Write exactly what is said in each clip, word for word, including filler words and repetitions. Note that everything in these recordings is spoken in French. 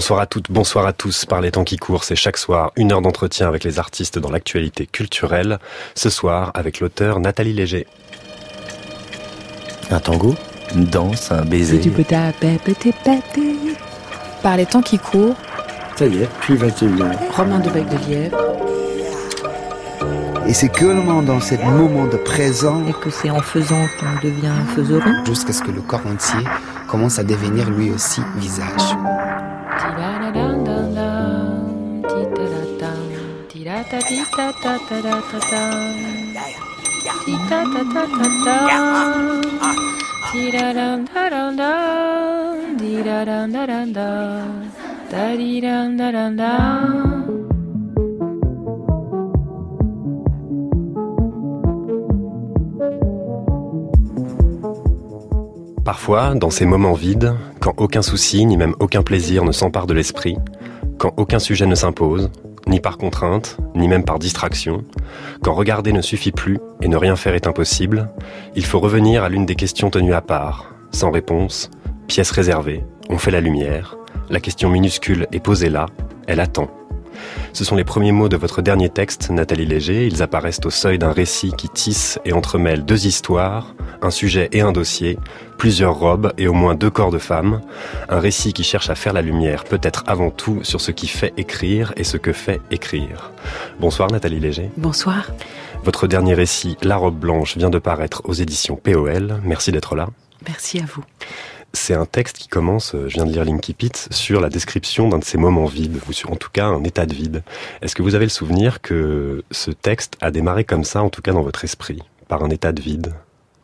Bonsoir à toutes, bonsoir à tous. Par les temps qui courent, c'est chaque soir une heure d'entretien avec les artistes dans l'actualité culturelle. Ce soir, avec l'auteur Nathalie Léger. Un tango, une danse, un baiser. C'est du pota, pépé, pépé. Par les temps qui courent. Ça y est, puis vingt et une heures. Romain de Bec de Lièvre. Et c'est que dans ce moment de présent et que c'est en faisant qu'on devient faiseron. Jusqu'à ce que le corps entier commence à devenir lui aussi visage. Parfois, dans ces moments vides, quand aucun souci ni même aucun plaisir ne s'empare de l'esprit, quand aucun sujet ne s'impose, ni par contrainte, ni même par distraction, quand regarder ne suffit plus et ne rien faire est impossible, il faut revenir à l'une des questions tenues à part, sans réponse, pièce réservée, on fait la lumière, la question minuscule est posée là, elle attend. Ce sont les premiers mots de votre dernier texte, Nathalie Léger. Ils apparaissent au seuil d'un récit qui tisse et entremêle deux histoires, un sujet et un dossier, plusieurs robes et au moins deux corps de femmes. Un récit qui cherche à faire la lumière, peut-être avant tout, sur ce qui fait écrire et ce que fait écrire. Bonsoir Nathalie Léger. Bonsoir. Votre dernier récit, La robe blanche, vient de paraître aux éditions P O L. Merci d'être là. Merci à vous. C'est un texte qui commence, je viens de lire l'Inkipit, sur la description d'un de ces moments vides, ou sur en tout cas un état de vide. Est-ce que vous avez le souvenir que ce texte a démarré comme ça, en tout cas dans votre esprit, par un état de vide ?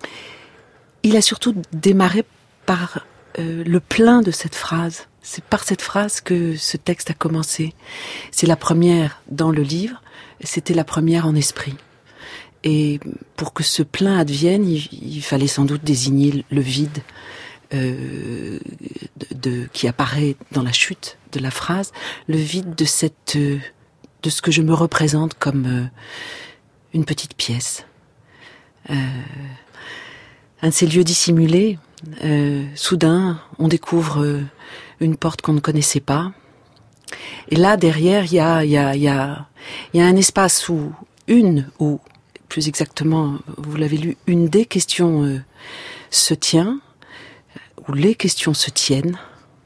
Il a surtout démarré par euh, le plein de cette phrase. C'est par cette phrase que ce texte a commencé. C'est la première dans le livre, c'était la première en esprit. Et pour que ce plein advienne, il, il fallait sans doute désigner le vide. Euh, de, de, qui apparaît dans la chute de la phrase, le vide de cette, euh, de ce que je me représente comme euh, une petite pièce, euh, un de ces lieux dissimulés. Euh, soudain, on découvre euh, une porte qu'on ne connaissait pas, et là derrière, il y a, il y a, il y a, il y a un espace où une, ou plus exactement, vous l'avez lu, une des questions euh, se tient. Où les questions se tiennent,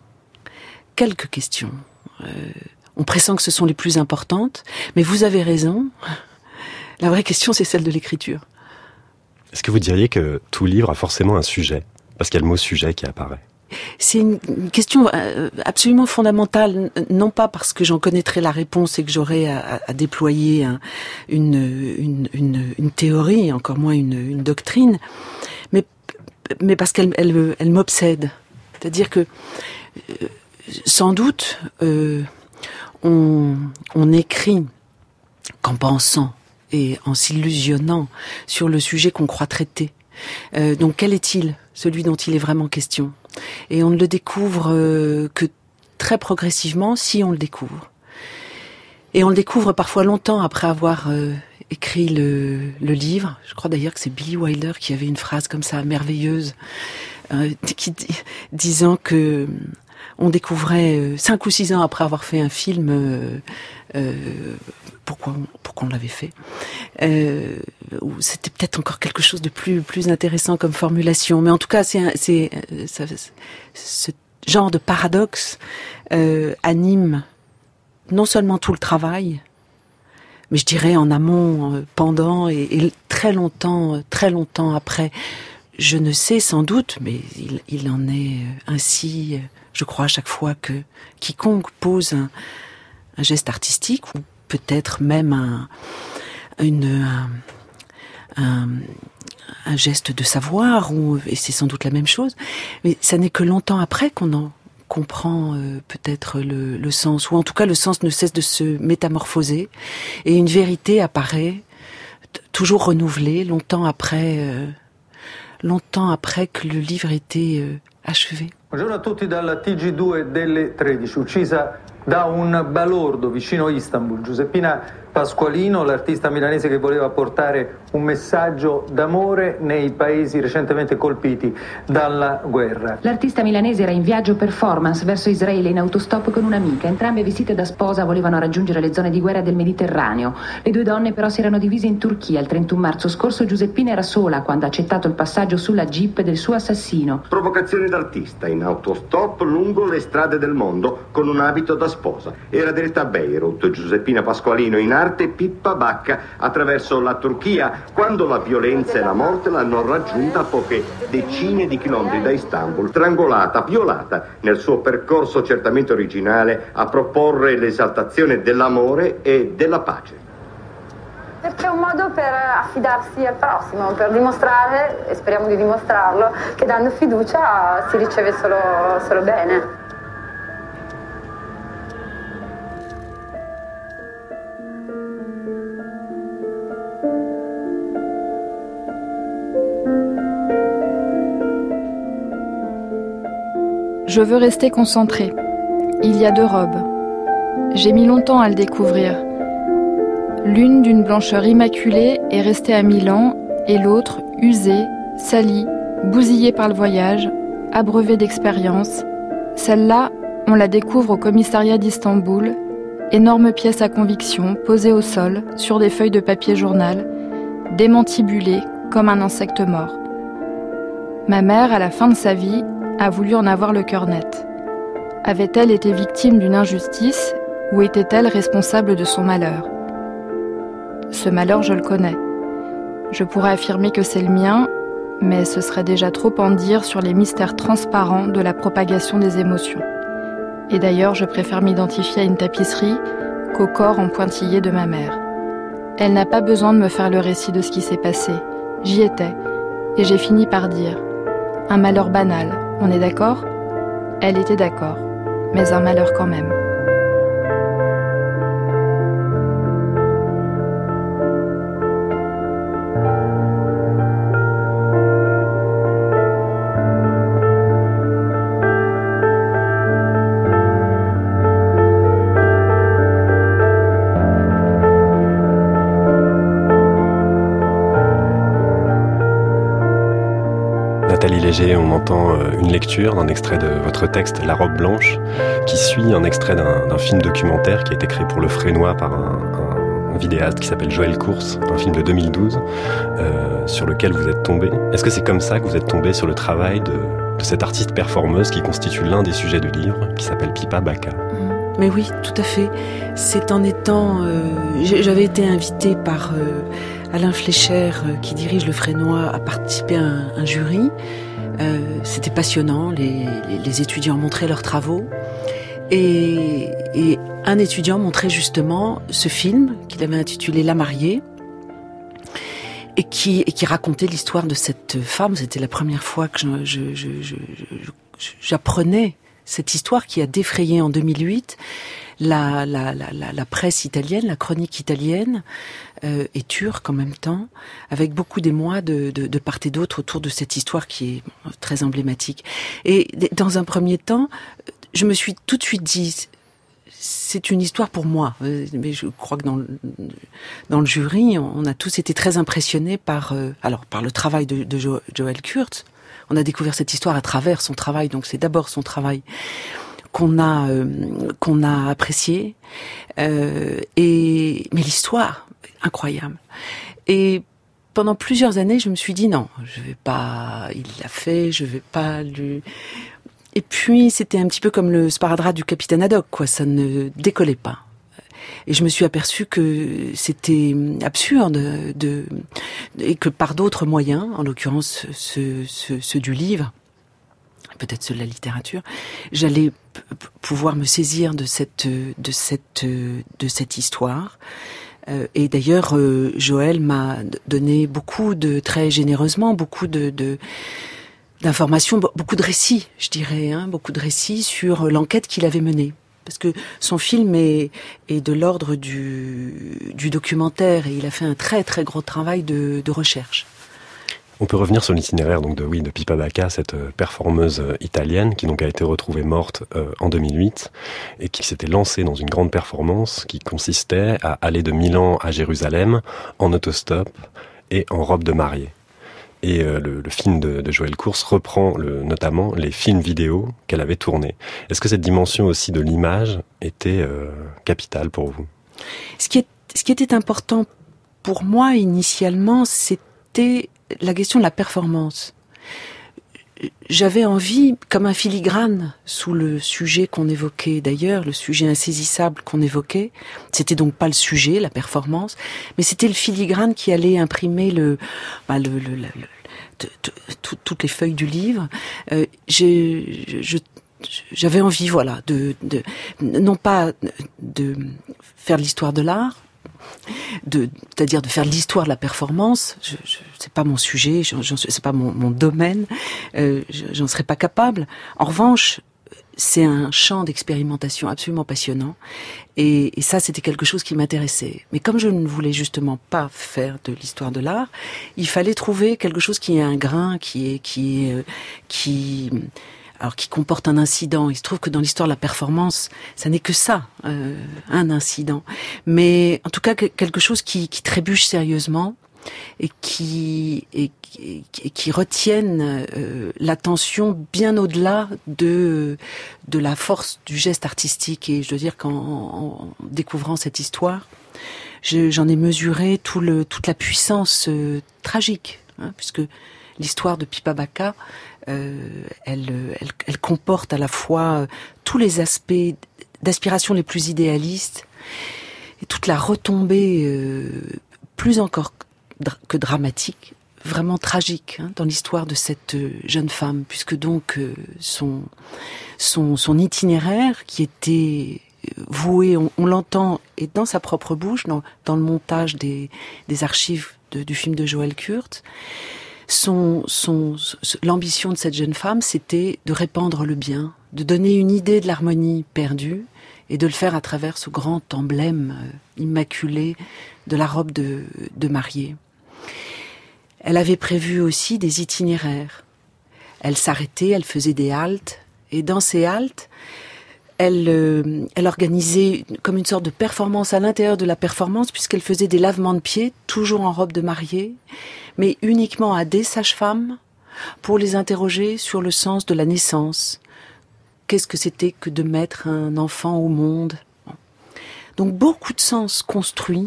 quelques questions. Euh, on pressent que ce sont les plus importantes, mais vous avez raison, la vraie question c'est celle de l'écriture. Est-ce que vous diriez que tout livre a forcément un sujet ? Parce qu'il y a le mot sujet qui apparaît. C'est une question absolument fondamentale, non pas parce que j'en connaîtrais la réponse et que j'aurais à, à déployer un, une, une, une, une théorie, encore moins une, une doctrine, mais mais parce qu'elle elle, elle m'obsède. C'est-à-dire que, euh, sans doute, euh, on, on écrit qu'en pensant et en s'illusionnant sur le sujet qu'on croit traiter. Euh, donc quel est-il, celui dont il est vraiment question ? Et on ne le découvre euh, que très progressivement, si on le découvre. Et on le découvre parfois longtemps après avoir euh, écrit le, le livre. Je crois d'ailleurs que c'est Billy Wilder qui avait une phrase comme ça, merveilleuse, euh, qui, disant que on découvrait euh, cinq ou six ans après avoir fait un film euh, euh, pourquoi, pourquoi on l'avait fait. Euh, c'était peut-être encore quelque chose de plus, plus intéressant comme formulation. Mais en tout cas, c'est, un, c'est ça, ce genre de paradoxe euh, anime non seulement tout le travail, mais je dirais en amont, euh, pendant et, et très longtemps, très longtemps après. Je ne sais sans doute, mais il, il en est ainsi, je crois, à chaque fois que quiconque pose un, un geste artistique, ou peut-être même un, une, un, un, un geste de savoir, ou, et c'est sans doute la même chose, mais ça n'est que longtemps après qu'on en comprend euh, peut-être le, le sens, ou en tout cas le sens ne cesse de se métamorphoser, et une vérité apparaît, t- toujours renouvelée, longtemps après, euh, longtemps après que le livre était euh, achevé. Buongiorno a tutti dalla T G due delle tredici, uccisa da un balordo vicino Istanbul. Giuseppina Pasqualino, l'artista milanese che voleva portare un messaggio d'amore nei paesi recentemente colpiti dalla guerra. L'artista milanese era in viaggio performance verso Israele in autostop con un'amica. Entrambe vestite da sposa volevano raggiungere le zone di guerra del Mediterraneo. Le due donne però si erano divise in Turchia. Il trentuno marzo scorso Giuseppina era sola quando ha accettato il passaggio sulla jeep del suo assassino. Provocazioni d'artista in autostop lungo le strade del mondo con un abito da sposa. Era diretta a Beirut. Giuseppina Pasqualino in arte Pippa Bacca attraverso la Turchia, quando la violenza e la morte l'hanno raggiunta a poche decine di chilometri da Istanbul, strangolata, violata nel suo percorso certamente originale a proporre l'esaltazione dell'amore e della pace. Perché è un modo per affidarsi al prossimo, per dimostrare, e speriamo di dimostrarlo, che dando fiducia si riceve solo, solo bene. Je veux rester concentrée. Il y a deux robes. J'ai mis longtemps à le découvrir. L'une d'une blancheur immaculée est restée à Milan et l'autre usée, salie, bousillée par le voyage, abreuvée d'expérience. Celle-là, on la découvre au commissariat d'Istanbul, énorme pièce à conviction posée au sol sur des feuilles de papier journal, démantibulée comme un insecte mort. Ma mère, à la fin de sa vie, a voulu en avoir le cœur net. Avait-elle été victime d'une injustice ou était-elle responsable de son malheur ? Ce malheur, je le connais. Je pourrais affirmer que c'est le mien, mais ce serait déjà trop en dire sur les mystères transparents de la propagation des émotions. Et d'ailleurs, je préfère m'identifier à une tapisserie qu'au corps en pointillé de ma mère. Elle n'a pas besoin de me faire le récit de ce qui s'est passé. J'y étais, et j'ai fini par dire « Un malheur banal, on est d'accord ?» Elle était d'accord, mais un malheur quand même. Nathalie Léger, on entend une lecture d'un extrait de votre texte, La robe blanche, qui suit un extrait d'un, d'un film documentaire qui a été créé pour le Frénois par un, un, un vidéaste qui s'appelle Joël Course, un film de deux mille douze, euh, sur lequel vous êtes tombé. Est-ce que c'est comme ça que vous êtes tombé sur le travail de, de cette artiste performeuse qui constitue l'un des sujets du livre, qui s'appelle Pippa Bacca ? Mais oui, tout à fait. C'est en étant... Euh, j'avais été invitée par... Euh, Alain Fleischer, qui dirige le Frénois, a participé à un, un jury. Euh, c'était passionnant, les, les, les étudiants montraient leurs travaux. Et, et un étudiant montrait justement ce film qu'il avait intitulé La mariée, et qui, et qui racontait l'histoire de cette femme. C'était la première fois que je, je, je, je, je, j'apprenais cette histoire qui a défrayé en deux mille huit la, la, la, la, la presse italienne, la chronique italienne, euh, et turque en même temps, avec beaucoup d'émoi de, de, de part et d'autre autour de cette histoire qui est bon, très emblématique. Et dans un premier temps, je me suis tout de suite dit, c'est une histoire pour moi. Mais je crois que dans le, dans le jury, on a tous été très impressionnés par, euh, alors, par le travail de, de jo, Joël Kurtz. On a découvert cette histoire à travers son travail, donc c'est d'abord son travail qu'on a euh, qu'on a apprécié, euh, et mais l'histoire incroyable. Et pendant plusieurs années, je me suis dit non, je vais pas. Il l'a fait, je vais pas lui. Et puis c'était un petit peu comme le sparadrap du capitaine Haddock, quoi. Ça ne décollait pas. Et je me suis aperçue que c'était absurde de, et que par d'autres moyens, en l'occurrence ceux, ceux, ceux du livre, peut-être ceux de la littérature, j'allais p- pouvoir me saisir de cette, de cette, de cette histoire. Euh, et d'ailleurs, euh, Joël m'a donné beaucoup de, très généreusement, beaucoup de, de d'informations, beaucoup de récits, je dirais, hein, beaucoup de récits sur l'enquête qu'il avait menée. Parce que son film est, est de l'ordre du, du documentaire et il a fait un très très gros travail de, de recherche. On peut revenir sur l'itinéraire donc de oui de Pippa Bacca, cette performeuse italienne qui donc a été retrouvée morte euh, en deux mille huit et qui s'était lancée dans une grande performance qui consistait à aller de Milan à Jérusalem en autostop et en robe de mariée. Et euh, le, le film de, de Joël Course reprend le, notamment les films vidéo qu'elle avait tournés. Est-ce que cette dimension aussi de l'image était euh, capitale pour vous ? Ce qui, est, ce qui était important pour moi initialement, c'était la question de la performance. J'avais envie, comme un filigrane sous le sujet qu'on évoquait d'ailleurs, le sujet insaisissable qu'on évoquait, c'était donc pas le sujet, la performance, mais c'était le filigrane qui allait imprimer le, bah le, le, le, le t- t- t- toutes les feuilles du livre. Euh, j'ai, je, j'avais envie, voilà, de, de, non pas de faire de l'histoire de l'art, de, c'est-à-dire de faire l'histoire de la performance. Je, je, c'est pas mon sujet, j'en, j'en, c'est pas mon, mon domaine, euh, j'en serais pas capable. En revanche, c'est un champ d'expérimentation absolument passionnant, et, et ça, c'était quelque chose qui m'intéressait. Mais comme je ne voulais justement pas faire de l'histoire de l'art, il fallait trouver quelque chose qui ait un grain, qui est, qui est, qui alors qui comporte un incident. Il se trouve que dans l'histoire de la performance, ça n'est que ça, euh, un incident. Mais en tout cas, quelque chose qui, qui trébuche sérieusement et qui, et, et, et qui retienne euh, l'attention bien au-delà de, de la force du geste artistique. Et je dois dire qu'en en découvrant cette histoire, je, j'en ai mesuré tout le, toute la puissance euh, tragique, hein, puisque l'histoire de Pippa Bacca, euh, elle, elle, elle comporte à la fois tous les aspects d'aspiration les plus idéalistes et toute la retombée euh, plus encore que dramatique, vraiment tragique, hein, dans l'histoire de cette jeune femme, puisque donc euh, son, son, son itinéraire qui était voué, on, on l'entend, et dans sa propre bouche, dans, dans le montage des, des archives de, du film de Joël Course, Son, son, l'ambition de cette jeune femme, c'était de répandre le bien, de donner une idée de l'harmonie perdue et de le faire à travers ce grand emblème euh, immaculé de la robe de, de mariée. Elle avait prévu aussi des itinéraires. Elle s'arrêtait, elle faisait des haltes, et dans ces haltes, elle, euh, elle organisait comme une sorte de performance à l'intérieur de la performance, puisqu'elle faisait des lavements de pieds, toujours en robe de mariée, mais uniquement à des sages-femmes, pour les interroger sur le sens de la naissance. Qu'est-ce que c'était que de mettre un enfant au monde ? Donc beaucoup de sens construits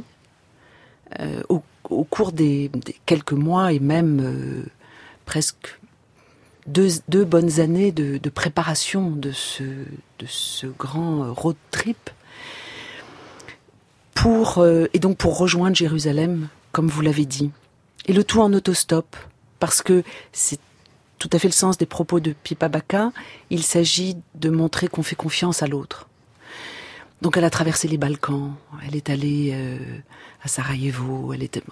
euh, au, au cours des, des quelques mois et même euh, presque deux, deux bonnes années de, de préparation de ce, de ce grand road trip pour, euh, et donc pour rejoindre Jérusalem, comme vous l'avez dit. Et le tout en autostop, parce que c'est tout à fait le sens des propos de Pippa Bacca. Il s'agit de montrer qu'on fait confiance à l'autre. Donc elle a traversé les Balkans, elle est allée euh, à Sarajevo, elle était... Bon.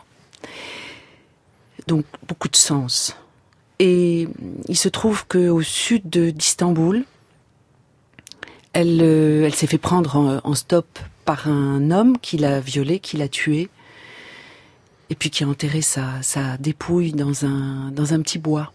Donc beaucoup de sens. Et il se trouve qu'au sud de, d'Istanbul, elle, euh, elle s'est fait prendre en, en stop par un homme qui l'a violée, qui l'a tuée, et puis qui a enterré sa, sa dépouille dans un, dans un petit bois.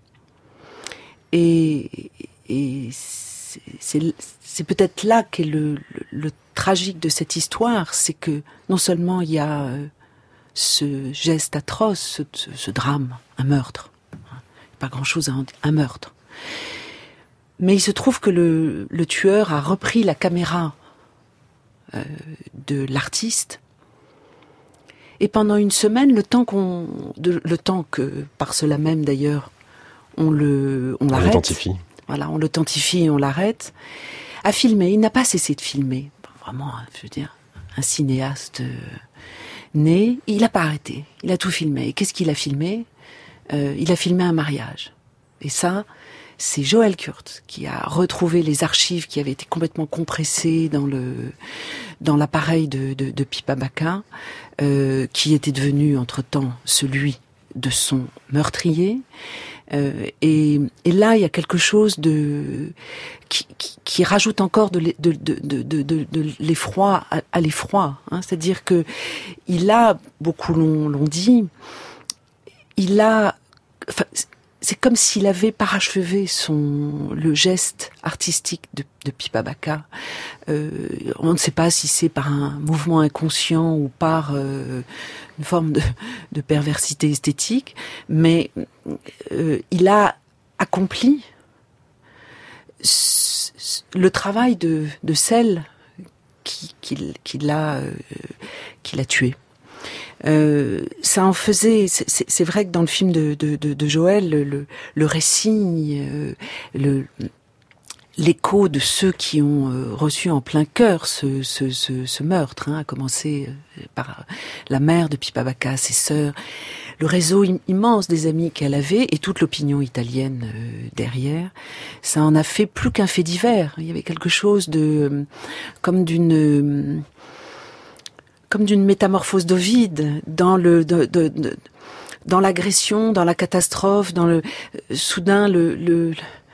Et, et c'est, c'est, c'est peut-être là qu'est le, le, le tragique de cette histoire, c'est que non seulement il y a euh, ce geste atroce, ce, ce, ce drame, un meurtre, pas grand-chose à en dire, un meurtre, mais il se trouve que le, le tueur a repris la caméra euh, de l'artiste. Et pendant une semaine, le temps qu'on, de, le temps que, par cela même d'ailleurs, on le, on, on l'arrête. L'authentifie. Voilà, on l'authentifie et on l'arrête. A filmé. Il n'a pas cessé de filmer. Vraiment, je veux dire, un cinéaste euh, né. Il n'a pas arrêté. Il a tout filmé. Et qu'est-ce qu'il a filmé ? euh, Il a filmé un mariage. Et ça, c'est Joël Course qui a retrouvé les archives qui avaient été complètement compressées dans le dans l'appareil de, de, de Pippa Bacca, euh, qui était devenu entre-temps celui de son meurtrier. Euh, et, et là, il y a quelque chose de qui, qui, qui rajoute encore de, de, de, de, de, de, de l'effroi à, à l'effroi. Hein. C'est-à-dire que il a, beaucoup l'ont, l'ont dit, il a enfin, c'est comme s'il avait parachevé son le geste artistique de, de Pipa Bacca. Euh, on ne sait pas si c'est par un mouvement inconscient ou par euh, une forme de, de perversité esthétique, mais euh, il a accompli c- c- le travail de, de celle qui, qui, qui l'a euh, qui l'a tué. Euh, ça en faisait. C'est, c'est, c'est vrai que dans le film de, de, de, de Joël, le, le récit, euh, le, l'écho de ceux qui ont euh, reçu en plein cœur ce, ce, ce, ce meurtre, hein, à commencer euh, par la mère de Pipa Bacca, ses sœurs, le réseau im- immense des amis qu'elle avait et toute l'opinion italienne euh, derrière, ça en a fait plus qu'un fait divers. Il y avait quelque chose de euh, comme d'une euh, comme d'une métamorphose d'Ovide dans le de, de, de, dans l'agression, dans la catastrophe, dans le euh, soudain le, le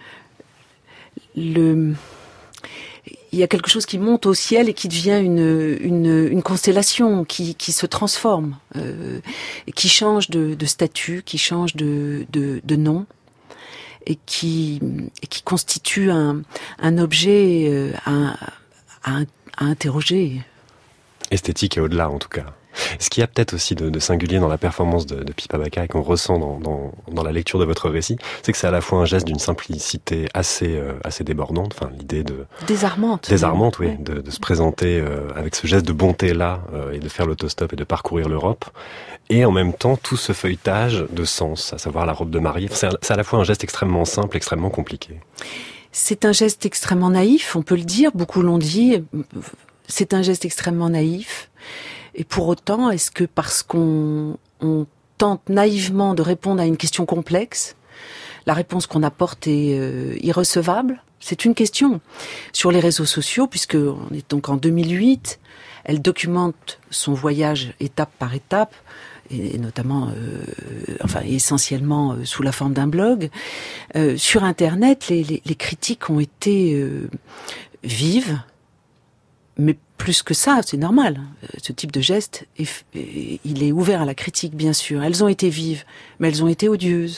le il y a quelque chose qui monte au ciel et qui devient une une, une constellation qui qui se transforme, euh, qui change de, de statut, qui change de de, de nom et qui et qui constitue un un objet euh, à, à, à interroger. Esthétique et au-delà, en tout cas. Ce qu'il y a peut-être aussi de, de singulier dans la performance de, de Pipa Bacca et qu'on ressent dans, dans, dans la lecture de votre récit, c'est que c'est à la fois un geste d'une simplicité assez, euh, assez débordante, enfin l'idée de... Désarmante. Désarmante, oui, ouais. de, de se présenter euh, avec ce geste de bonté-là euh, et de faire l'autostop et de parcourir l'Europe. Et en même temps, tout ce feuilletage de sens, à savoir la robe de mariée. C'est à, c'est à la fois un geste extrêmement simple, extrêmement compliqué. C'est un geste extrêmement naïf, on peut le dire, beaucoup l'ont dit. C'est un geste extrêmement naïf. Et pour autant, est-ce que parce qu'on on tente naïvement de répondre à une question complexe, la réponse qu'on apporte est euh, irrecevable ? C'est une question. Sur les réseaux sociaux, puisque on est donc en deux mille huit, elle documente son voyage étape par étape, et notamment, euh, enfin essentiellement euh, sous la forme d'un blog. Euh, sur Internet, les, les, les critiques ont été euh, vives, mais plus que ça, c'est normal. Ce type de geste, est, il est ouvert à la critique, bien sûr. Elles ont été vives, mais elles ont été odieuses.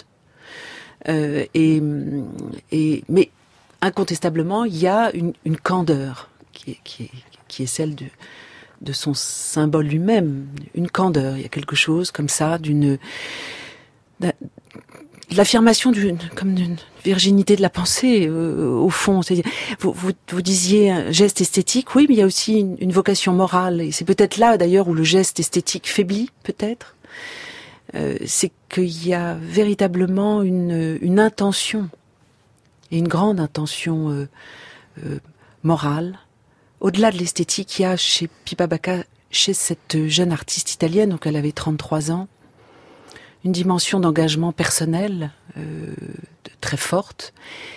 Euh, et, et, mais incontestablement, il y a une, une candeur qui est, qui est, qui est celle de, de son symbole lui-même. Une candeur. Il y a quelque chose comme ça, d'une, d'une l'affirmation d'une, comme d'une virginité de la pensée, euh, au fond. C'est-à-dire, vous, vous, vous disiez un geste esthétique, oui, mais il y a aussi une, une vocation morale. Et c'est peut-être là, d'ailleurs, où le geste esthétique faiblit, peut-être. Euh, c'est qu'il y a véritablement une, une intention, et une grande intention euh, euh, morale. Au-delà de l'esthétique, il y a chez Pipa Bacca, chez cette jeune artiste italienne, donc elle avait trente-trois ans, une dimension d'engagement personnel euh, très forte,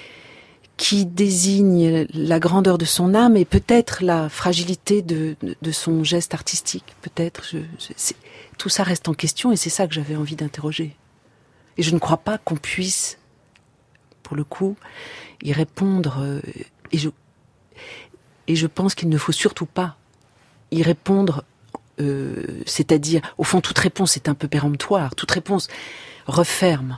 qui désigne la grandeur de son âme et peut-être la fragilité de, de, de son geste artistique. Peut-être. Je, je, c'est, tout ça reste en question et c'est ça que j'avais envie d'interroger. Et je ne crois pas qu'on puisse, pour le coup, y répondre. Euh, et, je, et je pense qu'il ne faut surtout pas y répondre. Euh, c'est-à-dire, au fond, toute réponse est un peu péremptoire, toute réponse referme.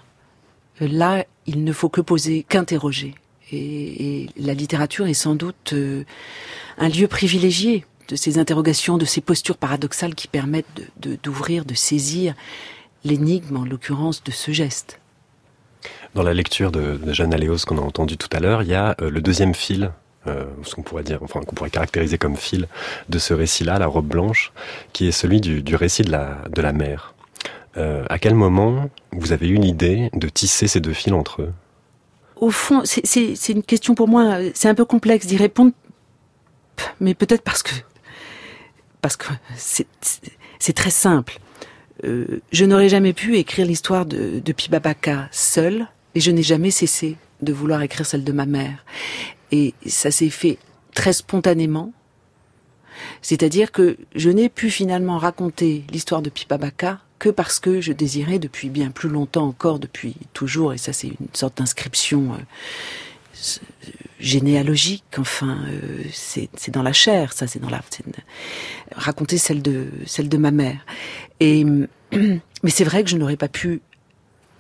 Là, il ne faut que poser, qu'interroger. Et, et la littérature est sans doute euh, un lieu privilégié de ces interrogations, de ces postures paradoxales qui permettent de, de, d'ouvrir, de saisir l'énigme, en l'occurrence, de ce geste. Dans la lecture de, de Jeanne Aléos qu'on a entendu tout à l'heure, il y a euh, le deuxième fil, Euh, ce qu'on pourrait dire, enfin qu'on pourrait caractériser comme fil de ce récit-là, la robe blanche, qui est celui du, du récit de la de la mère. Euh, à quel moment vous avez eu l'idée de tisser ces deux fils entre eux ? Au fond, c'est, c'est, c'est une question pour moi, c'est un peu complexe d'y répondre, mais peut-être parce que parce que c'est c'est, c'est très simple. Euh, je n'aurais jamais pu écrire l'histoire de, de Pipa Bacca seule, et je n'ai jamais cessé de vouloir écrire celle de ma mère. Et ça s'est fait très spontanément. C'est-à-dire que je n'ai pu finalement raconter l'histoire de Pipa Bacca que parce que je désirais depuis bien plus longtemps encore, depuis toujours, et ça c'est une sorte d'inscription euh, généalogique, enfin, euh, c'est, c'est dans la chair, ça c'est dans la... C'est, raconter celle de, celle de ma mère. Et, mais c'est vrai que je n'aurais pas pu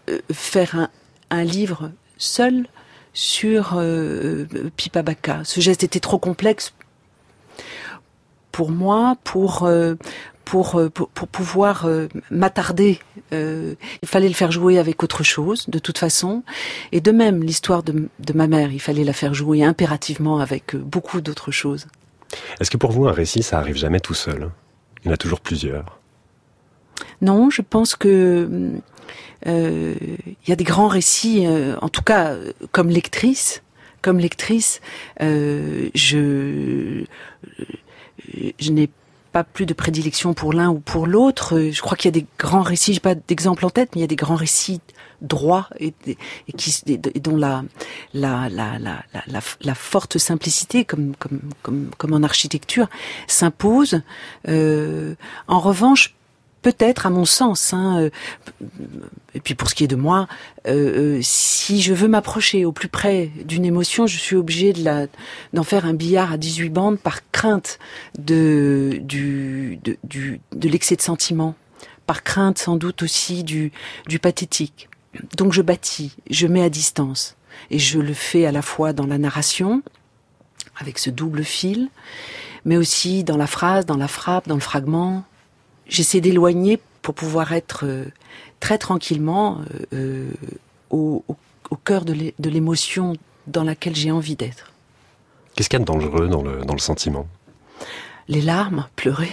euh, faire un, un livre seul sur euh, Pippa Bacca. Ce geste était trop complexe pour moi, pour euh, pour, pour pour pouvoir euh, m'attarder. Euh, il fallait le faire jouer avec autre chose, de toute façon. Et de même, l'histoire de, de ma mère, il fallait la faire jouer impérativement avec beaucoup d'autres choses. Est-ce que pour vous, un récit, ça arrive jamais tout seul ? Il y en a toujours plusieurs. Non, je pense que euh, il y a des grands récits, euh, en tout cas comme lectrice, comme lectrice, euh, je je n'ai pas plus de prédilection pour l'un ou pour l'autre. Je crois qu'il y a des grands récits, j'ai pas d'exemple en tête, mais il y a des grands récits droits et, et qui et dont la la la la la, la forte simplicité, comme comme comme comme en architecture, s'impose. Euh, en revanche, peut-être, à mon sens, hein, euh, et puis pour ce qui est de moi, euh, euh, si je veux m'approcher au plus près d'une émotion, je suis obligée de la, d'en faire un billard à dix-huit bandes par crainte de, du, de, du, de l'excès de sentiment, par crainte sans doute aussi du, du pathétique. Donc je bâtis, je mets à distance, et je le fais à la fois dans la narration, avec ce double fil, mais aussi dans la phrase, dans la frappe, dans le fragment. J'essaie d'éloigner pour pouvoir être euh, très tranquillement euh, au, au, au cœur de, l'é- de l'émotion dans laquelle j'ai envie d'être. Qu'est-ce qu'il y a de dangereux dans le, dans le sentiment ? Les larmes, pleurer.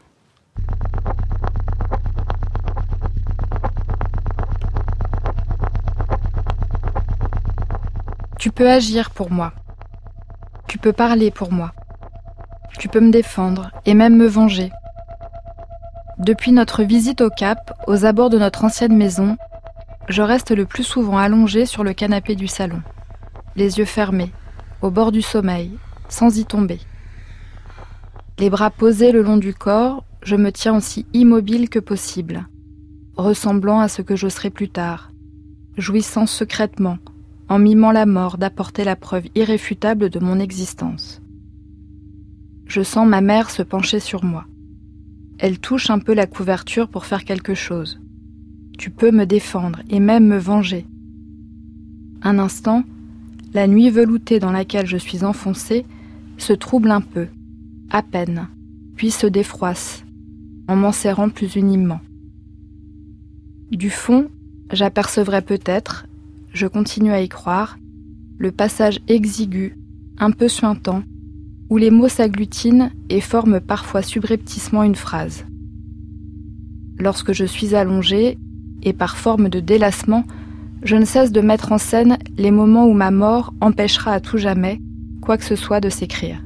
Tu peux agir pour moi. Tu peux parler pour moi. Tu peux me défendre et même me venger. Depuis notre visite au Cap, aux abords de notre ancienne maison, je reste le plus souvent allongée sur le canapé du salon, les yeux fermés, au bord du sommeil, sans y tomber. Les bras posés le long du corps, je me tiens aussi immobile que possible, ressemblant à ce que je serai plus tard, jouissant secrètement, en mimant la mort d'apporter la preuve irréfutable de mon existence. Je sens ma mère se pencher sur moi. Elle touche un peu la couverture pour faire quelque chose. Tu peux me défendre et même me venger. Un instant, la nuit veloutée dans laquelle je suis enfoncée se trouble un peu, à peine, puis se défroisse, en m'en serrant plus uniment. Du fond, j'apercevrais peut-être, je continue à y croire, le passage exigu, un peu suintant, où les mots s'agglutinent et forment parfois subrepticement une phrase. Lorsque je suis allongée, et par forme de délassement, je ne cesse de mettre en scène les moments où ma mort empêchera à tout jamais quoi que ce soit de s'écrire.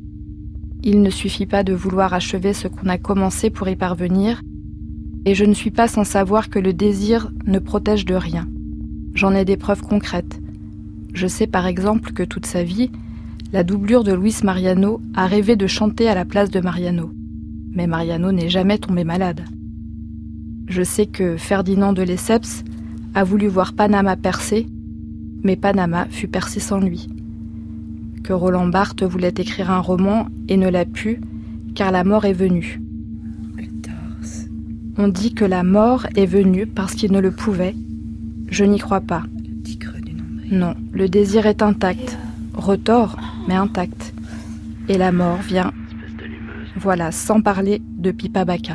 Il ne suffit pas de vouloir achever ce qu'on a commencé pour y parvenir, et je ne suis pas sans savoir que le désir ne protège de rien. J'en ai des preuves concrètes. Je sais par exemple que toute sa vie, la doublure de Luis Mariano a rêvé de chanter à la place de Mariano. Mais Mariano n'est jamais tombé malade. Je sais que Ferdinand de Lesseps a voulu voir Panama percer, mais Panama fut percé sans lui. Que Roland Barthes voulait écrire un roman et ne l'a pu, car la mort est venue. On dit que la mort est venue parce qu'il ne le pouvait. Je n'y crois pas. Non, le désir est intact. Retors, mais intact. Et la mort vient, voilà, sans parler de Pippa Bacca.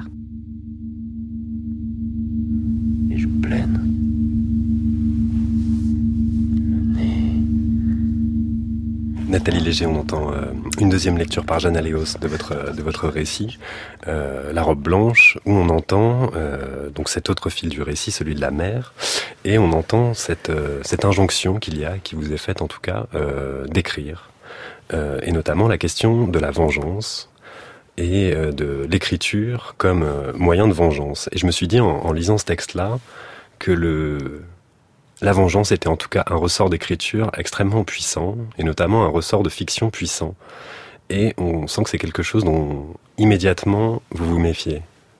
Et je plaine. Nathalie Léger, on entend euh, une deuxième lecture par Jeanne Aléos de votre, de votre récit, euh, La robe blanche, où on entend euh, donc cet autre fil du récit, celui de la mère, et on entend cette, euh, cette injonction qu'il y a, qui vous est faite en tout cas, euh, d'écrire, euh, et notamment la question de la vengeance et euh, de l'écriture comme euh, moyen de vengeance. Et je me suis dit en, en lisant ce texte-là que le... La vengeance était en tout cas un ressort d'écriture extrêmement puissant, et notamment un ressort de fiction puissant. Et on sent que c'est quelque chose dont immédiatement vous vous méfiez.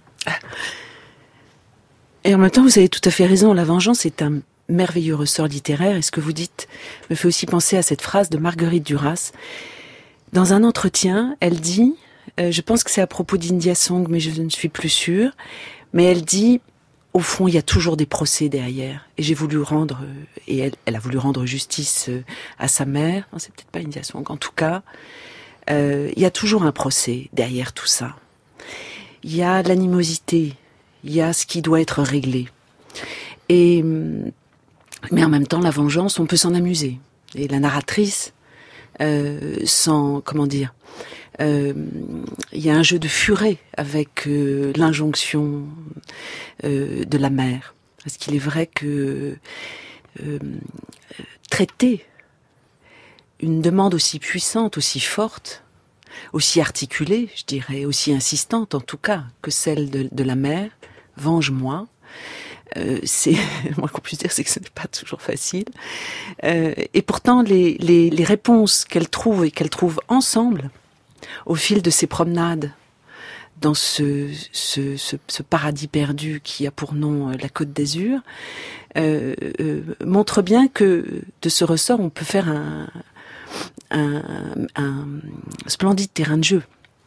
Et en même temps, vous avez tout à fait raison, la vengeance est un merveilleux ressort littéraire, et ce que vous dites me fait aussi penser à cette phrase de Marguerite Duras. Dans un entretien, elle dit, euh, je pense que c'est à propos d'India Song, mais je ne suis plus sûre, mais elle dit... au fond, il y a toujours des procès derrière. Et j'ai voulu rendre, et elle, elle a voulu rendre justice à sa mère. Non, c'est peut-être pas India Song. En tout cas, euh, il y a toujours un procès derrière tout ça. Il y a l'animosité. Il y a ce qui doit être réglé. Et, mais en même temps, la vengeance, on peut s'en amuser. Et la narratrice, euh, sans, comment dire, Euh, il y a un jeu de furet avec euh, l'injonction euh, de la mère. Parce qu'il est vrai que euh, traiter une demande aussi puissante, aussi forte, aussi articulée, je dirais, aussi insistante en tout cas, que celle de, de la mère, venge-moi, euh, c'est, moi qu'on puisse dire, c'est que ce n'est pas toujours facile. Euh, et pourtant, les, les, les réponses qu'elle trouve et qu'elle trouve ensemble, au fil de ces promenades dans ce, ce, ce, ce paradis perdu qui a pour nom la Côte d'Azur, euh, euh, montre bien que de ce ressort, on peut faire un, un, un splendide terrain de jeu.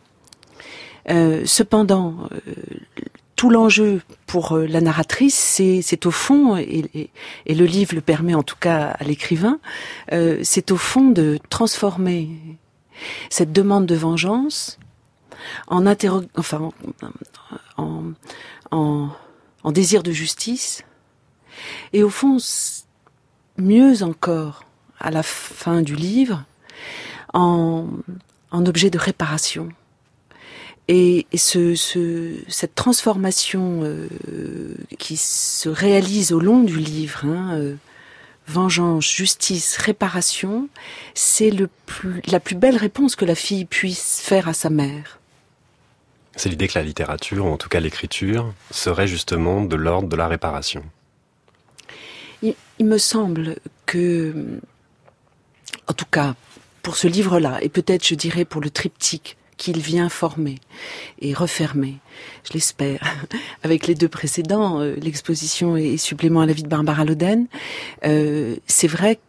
Euh, cependant, euh, tout l'enjeu pour la narratrice, c'est, c'est au fond, et, et, et le livre le permet en tout cas à l'écrivain, euh, c'est au fond de transformer cette demande de vengeance en interro- enfin en, en, en désir de justice, et au fond mieux encore à la fin du livre en, en objet de réparation. Et, et ce, ce, cette transformation euh, qui se réalise au long du livre, hein, euh, vengeance, justice, réparation, c'est le plus, la plus belle réponse que la fille puisse faire à sa mère. C'est l'idée que la littérature, ou en tout cas l'écriture, serait justement de l'ordre de la réparation. Il, il me semble que, en tout cas, pour ce livre-là, et peut-être je dirais pour le triptyque qu'il vient former et refermer, je l'espère, avec les deux précédents, euh, l'exposition et supplément à la vie de Barbara Loden, euh, c'est vrai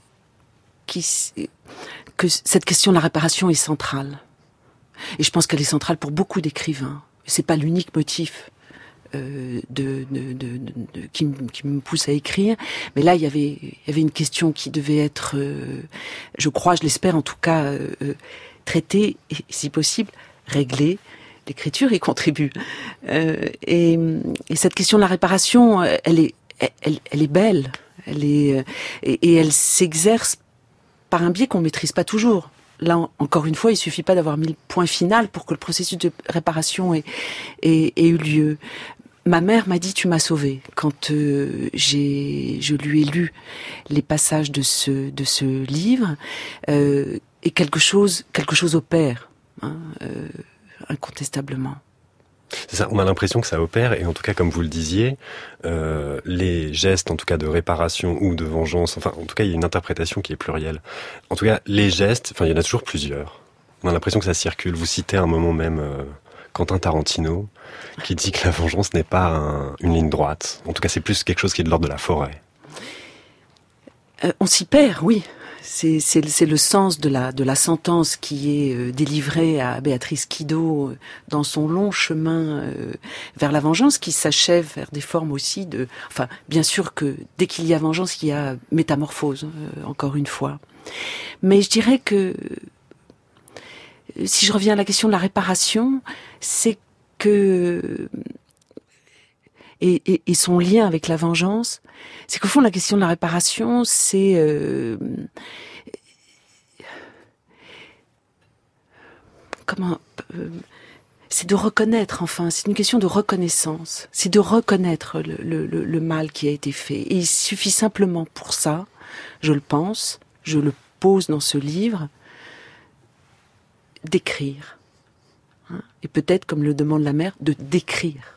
que cette question de la réparation est centrale. Et je pense qu'elle est centrale pour beaucoup d'écrivains. C'est pas l'unique motif euh, de, de, de, de, de, qui, qui me pousse à écrire, mais là il y avait, il y avait une question qui devait être, euh, je crois, je l'espère en tout cas, euh, traiter et, si possible, régler. L'écriture y contribue. Euh, et, et cette question de la réparation, elle est, elle, elle est belle. Elle est, et, et elle s'exerce par un biais qu'on maîtrise pas toujours. Là, encore une fois, il suffit pas d'avoir mis le point final pour que le processus de réparation ait, ait, ait eu lieu. Ma mère m'a dit « tu m'as sauvée » quand euh, j'ai, je lui ai lu les passages de ce, de ce livre. Euh, et quelque chose, quelque chose opère, hein, euh, incontestablement. C'est ça, on a l'impression que ça opère, et en tout cas, comme vous le disiez, euh, les gestes, en tout cas de réparation ou de vengeance, enfin, en tout cas, il y a une interprétation qui est plurielle. En tout cas, les gestes, enfin, il y en a toujours plusieurs. On a l'impression que ça circule. Vous citez à un moment même euh, Quentin Tarantino, qui dit que la vengeance n'est pas un, une ligne droite. En tout cas, c'est plus quelque chose qui est de l'ordre de la forêt. Euh, on s'y perd, oui. C'est, c'est, c'est le sens de la, de la sentence qui est euh, délivrée à Béatrice Kiddo euh, dans son long chemin euh, vers la vengeance, qui s'achève vers des formes aussi de... Enfin, bien sûr que dès qu'il y a vengeance, il y a métamorphose, euh, encore une fois. Mais je dirais que, si je reviens à la question de la réparation, c'est que... Et, et, et son lien avec la vengeance, c'est qu'au fond, la question de la réparation, c'est... Euh, comment... Euh, c'est de reconnaître, enfin, c'est une question de reconnaissance. C'est de reconnaître le, le, le, le mal qui a été fait. Et il suffit simplement pour ça, je le pense, je le pose dans ce livre, d'écrire. Hein, et peut-être, comme le demande la mère, de décrire.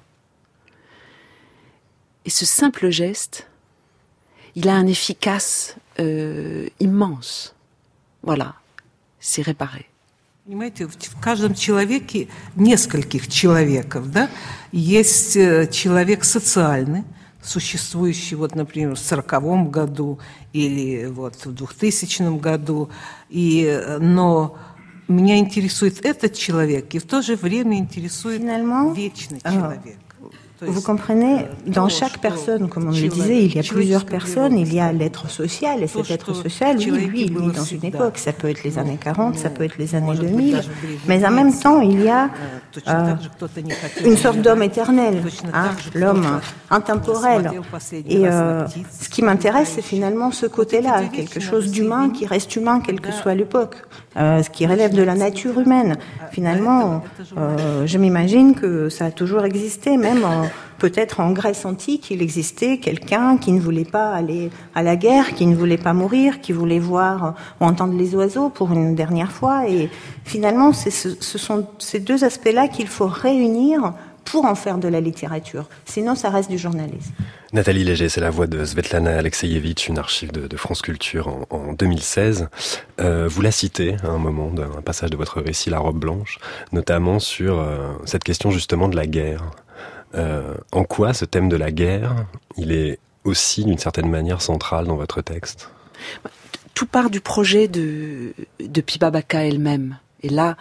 Et ce simple geste, il a un efficace euh, immense. Voilà, c'est réparé. Понимаете, в каждом человеке, нескольких человеков, да, есть человек социальный, существующий, вот, например, в сороковом году или вот в двухтысячном году, и, но меня интересует этот человек, и в то же время интересует Finalement, вечный человек. Vous comprenez, dans chaque personne, comme on le disait, il y a plusieurs personnes, il y a l'être social, et cet être social, oui, lui, il vit dans une époque, ça peut être les années quarante, ça peut être les années deux mille, mais en même temps, il y a euh, une sorte d'homme éternel, hein, l'homme intemporel. Et euh, ce qui m'intéresse, c'est finalement ce côté-là, quelque chose d'humain qui reste humain, quelle que soit l'époque, euh, ce qui relève de la nature humaine. Finalement, euh, je m'imagine que ça a toujours existé, même en, peut-être en Grèce antique, il existait quelqu'un qui ne voulait pas aller à la guerre, qui ne voulait pas mourir, qui voulait voir ou entendre les oiseaux pour une dernière fois. Et finalement, c'est ce, ce sont ces deux aspects-là qu'il faut réunir pour en faire de la littérature. Sinon, ça reste du journalisme. Nathalie Léger, c'est la voix de Svetlana Alexievitch, une archive de, de France Culture en, en deux mille seize. Euh, vous la citez à un moment d'un passage de votre récit, La robe blanche, notamment sur euh, cette question justement de la guerre. Euh, en quoi ce thème de la guerre, il est aussi d'une certaine manière central dans votre texte ? Tout part du projet de, de Pippa Bacca elle-même. Et là,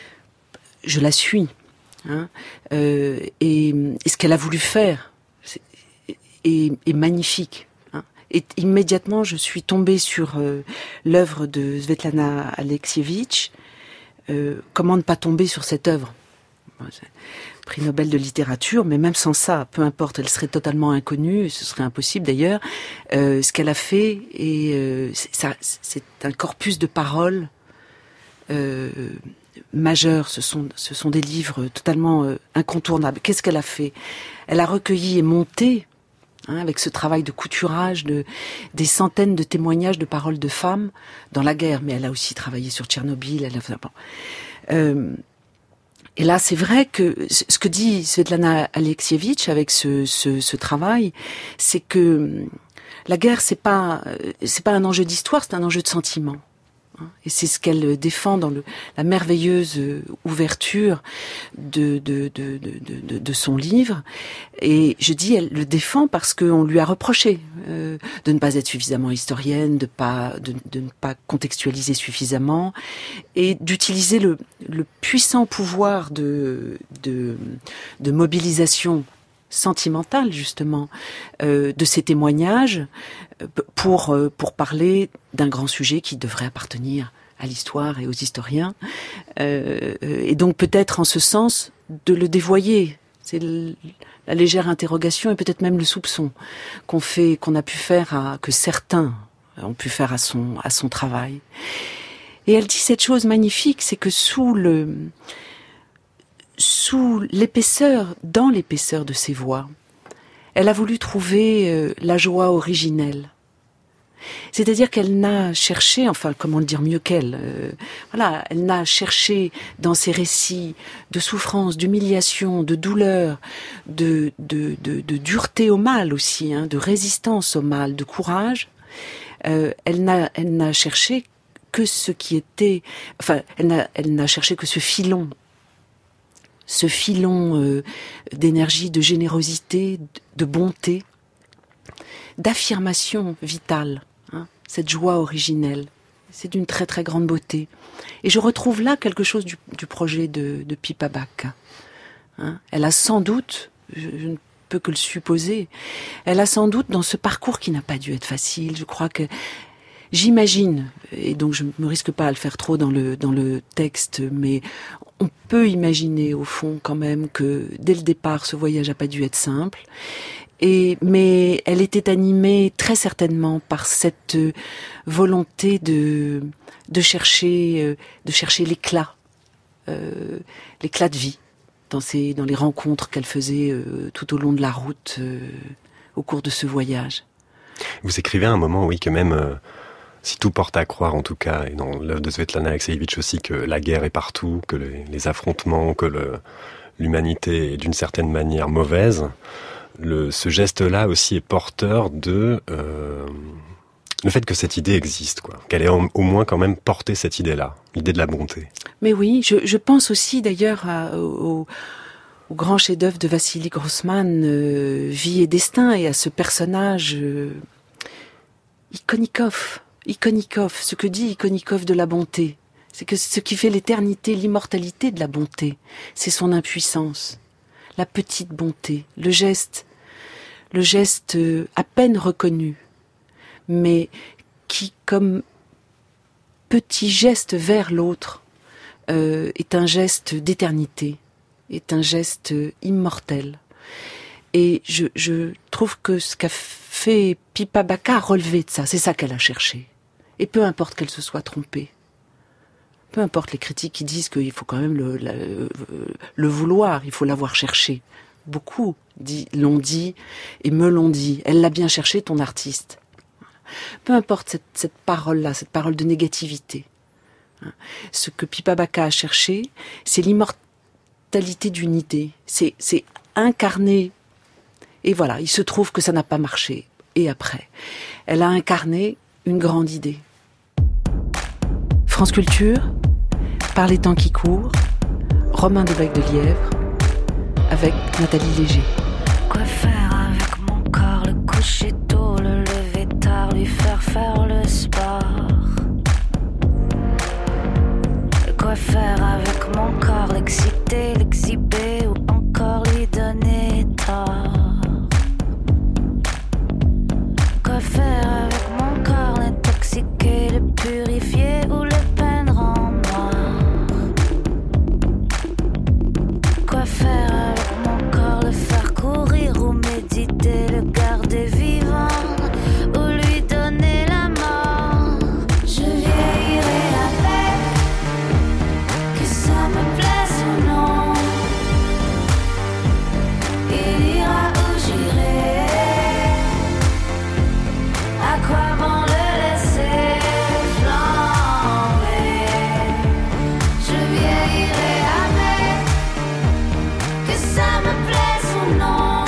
je la suis. Hein, euh, et, et ce qu'elle a voulu faire est, est magnifique. Hein. Et immédiatement, je suis tombée sur euh, l'œuvre de Svetlana Alexievitch. Euh, comment ne pas tomber sur cette œuvre ? Prix Nobel de littérature, mais même sans ça, peu importe, elle serait totalement inconnue, ce serait impossible d'ailleurs. Euh, ce qu'elle a fait, et euh, c'est, ça, c'est un corpus de paroles euh, majeurs. Ce sont, ce sont des livres totalement euh, incontournables. Qu'est-ce qu'elle a fait ? Elle a recueilli et monté, hein, avec ce travail de couturage, de, des centaines de témoignages de paroles de femmes dans la guerre, mais elle a aussi travaillé sur Tchernobyl. Elle a fait, bon. euh, Et là, c'est vrai que ce que dit Svetlana Alexievitch avec ce, ce, ce travail, c'est que la guerre, c'est pas, c'est pas un enjeu d'histoire, c'est un enjeu de sentiment. Et c'est ce qu'elle défend dans le, la merveilleuse ouverture de, de, de, de, de, de son livre. Et je dis, elle le défend parce qu'on lui a reproché euh, de ne pas être suffisamment historienne, de, pas, de, de ne pas contextualiser suffisamment, et d'utiliser le, le puissant pouvoir de, de, de mobilisation sentimentale, justement, euh, de ces témoignages pour, euh, pour parler d'un grand sujet qui devrait appartenir à l'histoire et aux historiens. Euh, et donc peut-être en ce sens de le dévoyer. C'est le, la légère interrogation et peut-être même le soupçon qu'on fait, qu'on a pu faire à, que certains ont pu faire à son, à son travail. Et elle dit cette chose magnifique, c'est que sous le, sous l'épaisseur, dans l'épaisseur de ses voix, elle a voulu trouver euh, la joie originelle. C'est-à-dire qu'elle n'a cherché, enfin, comment le dire mieux qu'elle, euh, voilà, elle n'a cherché dans ses récits de souffrance, d'humiliation, de douleur, de, de, de, de dureté au mal aussi, hein, de résistance au mal, de courage. Euh, elle n'a, elle n'a cherché que ce qui était, enfin, elle n'a, elle n'a cherché que ce filon. ce filon euh, d'énergie, de générosité, de bonté, d'affirmation vitale, hein, cette joie originelle. C'est d'une très très grande beauté. Et je retrouve là quelque chose du, du projet de, de Pippa Bacca. Hein. Elle a sans doute, je, je ne peux que le supposer, elle a sans doute dans ce parcours qui n'a pas dû être facile, je crois que j'imagine, et donc je ne me risque pas à le faire trop dans le, dans le texte, mais on peut imaginer au fond quand même que dès le départ, ce voyage n'a pas dû être simple. Et, mais elle était animée très certainement par cette volonté de, de chercher, de chercher l'éclat, euh, l'éclat de vie dans ces, dans les rencontres qu'elle faisait euh, tout au long de la route, euh, au cours de ce voyage. Vous écrivez à un moment, oui, que même euh, si tout porte à croire, en tout cas, et dans l'œuvre de Svetlana Alexievitch aussi, que la guerre est partout, que les, les affrontements, que le, l'humanité est d'une certaine manière mauvaise, le, ce geste-là aussi est porteur de euh, le fait que cette idée existe, quoi. Qu'elle ait au moins quand même porté cette idée-là, l'idée de la bonté. Mais oui, je, je pense aussi d'ailleurs à, au, au grand chef-d'œuvre de Vassili Grossman, euh, Vie et Destin, et à ce personnage euh, Ikonikov. Ikonikov, ce que dit Ikonikov de la bonté, c'est que ce qui fait l'éternité, l'immortalité de la bonté, c'est son impuissance. la petite bonté, le geste, le geste à peine reconnu, mais qui, comme petit geste vers l'autre, euh, est un geste d'éternité, est un geste immortel. Et je, je trouve que ce qu'a fait Pippa Bacca a relevé de ça, c'est ça qu'elle a cherché. Et peu importe qu'elle se soit trompée. Peu importe les critiques qui disent qu'il faut quand même le, le, le vouloir, il faut l'avoir cherché. Beaucoup dit, l'ont dit et me l'ont dit. Elle l'a bien cherché, ton artiste. Peu importe cette, cette parole-là, cette parole de négativité. Ce que Pippa Bacca a cherché, c'est l'immortalité d'une idée. C'est, c'est incarner. Et voilà, il se trouve que ça n'a pas marché. Et après, elle a incarné une grande idée. France Culture, par les temps qui courent, Romain de Bec de Lièvre, avec Nathalie Léger. Quoi faire avec mon corps, le coucher tôt, le lever tard, lui faire faire le sport? Quoi faire avec mon corps, l'exciter, l'exhiber ou encore lui donner tort? Quoi faire avec mon corps, l'intoxiquer, le purifier ou le peindre en noir? Quoi faire avec mon corps, le faire courir ou méditer, le garder vivant ou lui donner la mort? Je vieillirai avec, que ça me plaise ou non. Il ira où j'irai, à quoi bon le laisser flamber? Je vieillirai avec, que ça me plaise ou non.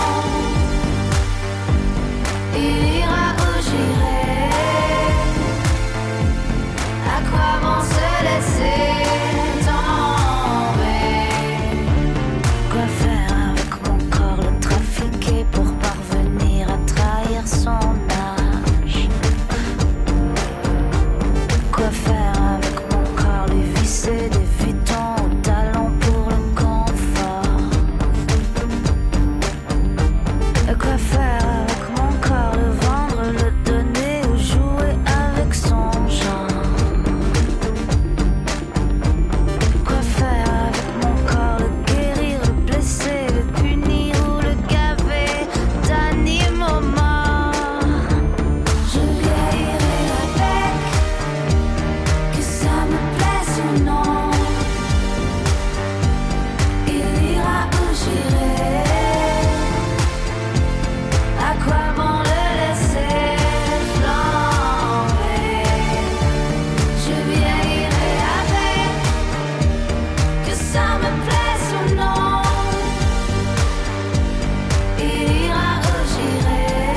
Il ira où j'irai, à quoi bon se laisser tomber? Quoi faire avec mon corps, le trafiquer pour parvenir à trahir son âge? Quoi faire avec mon corps, lui visser des vitons au talon pour le confort? Quoi faire avec mon corps, le vendre, le donner ou jouer avec son genre? Quoi faire avec mon corps, le guérir, le blesser, le punir ou le gaver d'animaux morts? Je vieillirai avec, que ça me plaise ou non. Il ira où j'irai, à quoi bon le laisser flamber? Je vieillirai avec, que ça me plaise ou non. Il ira où j'irai,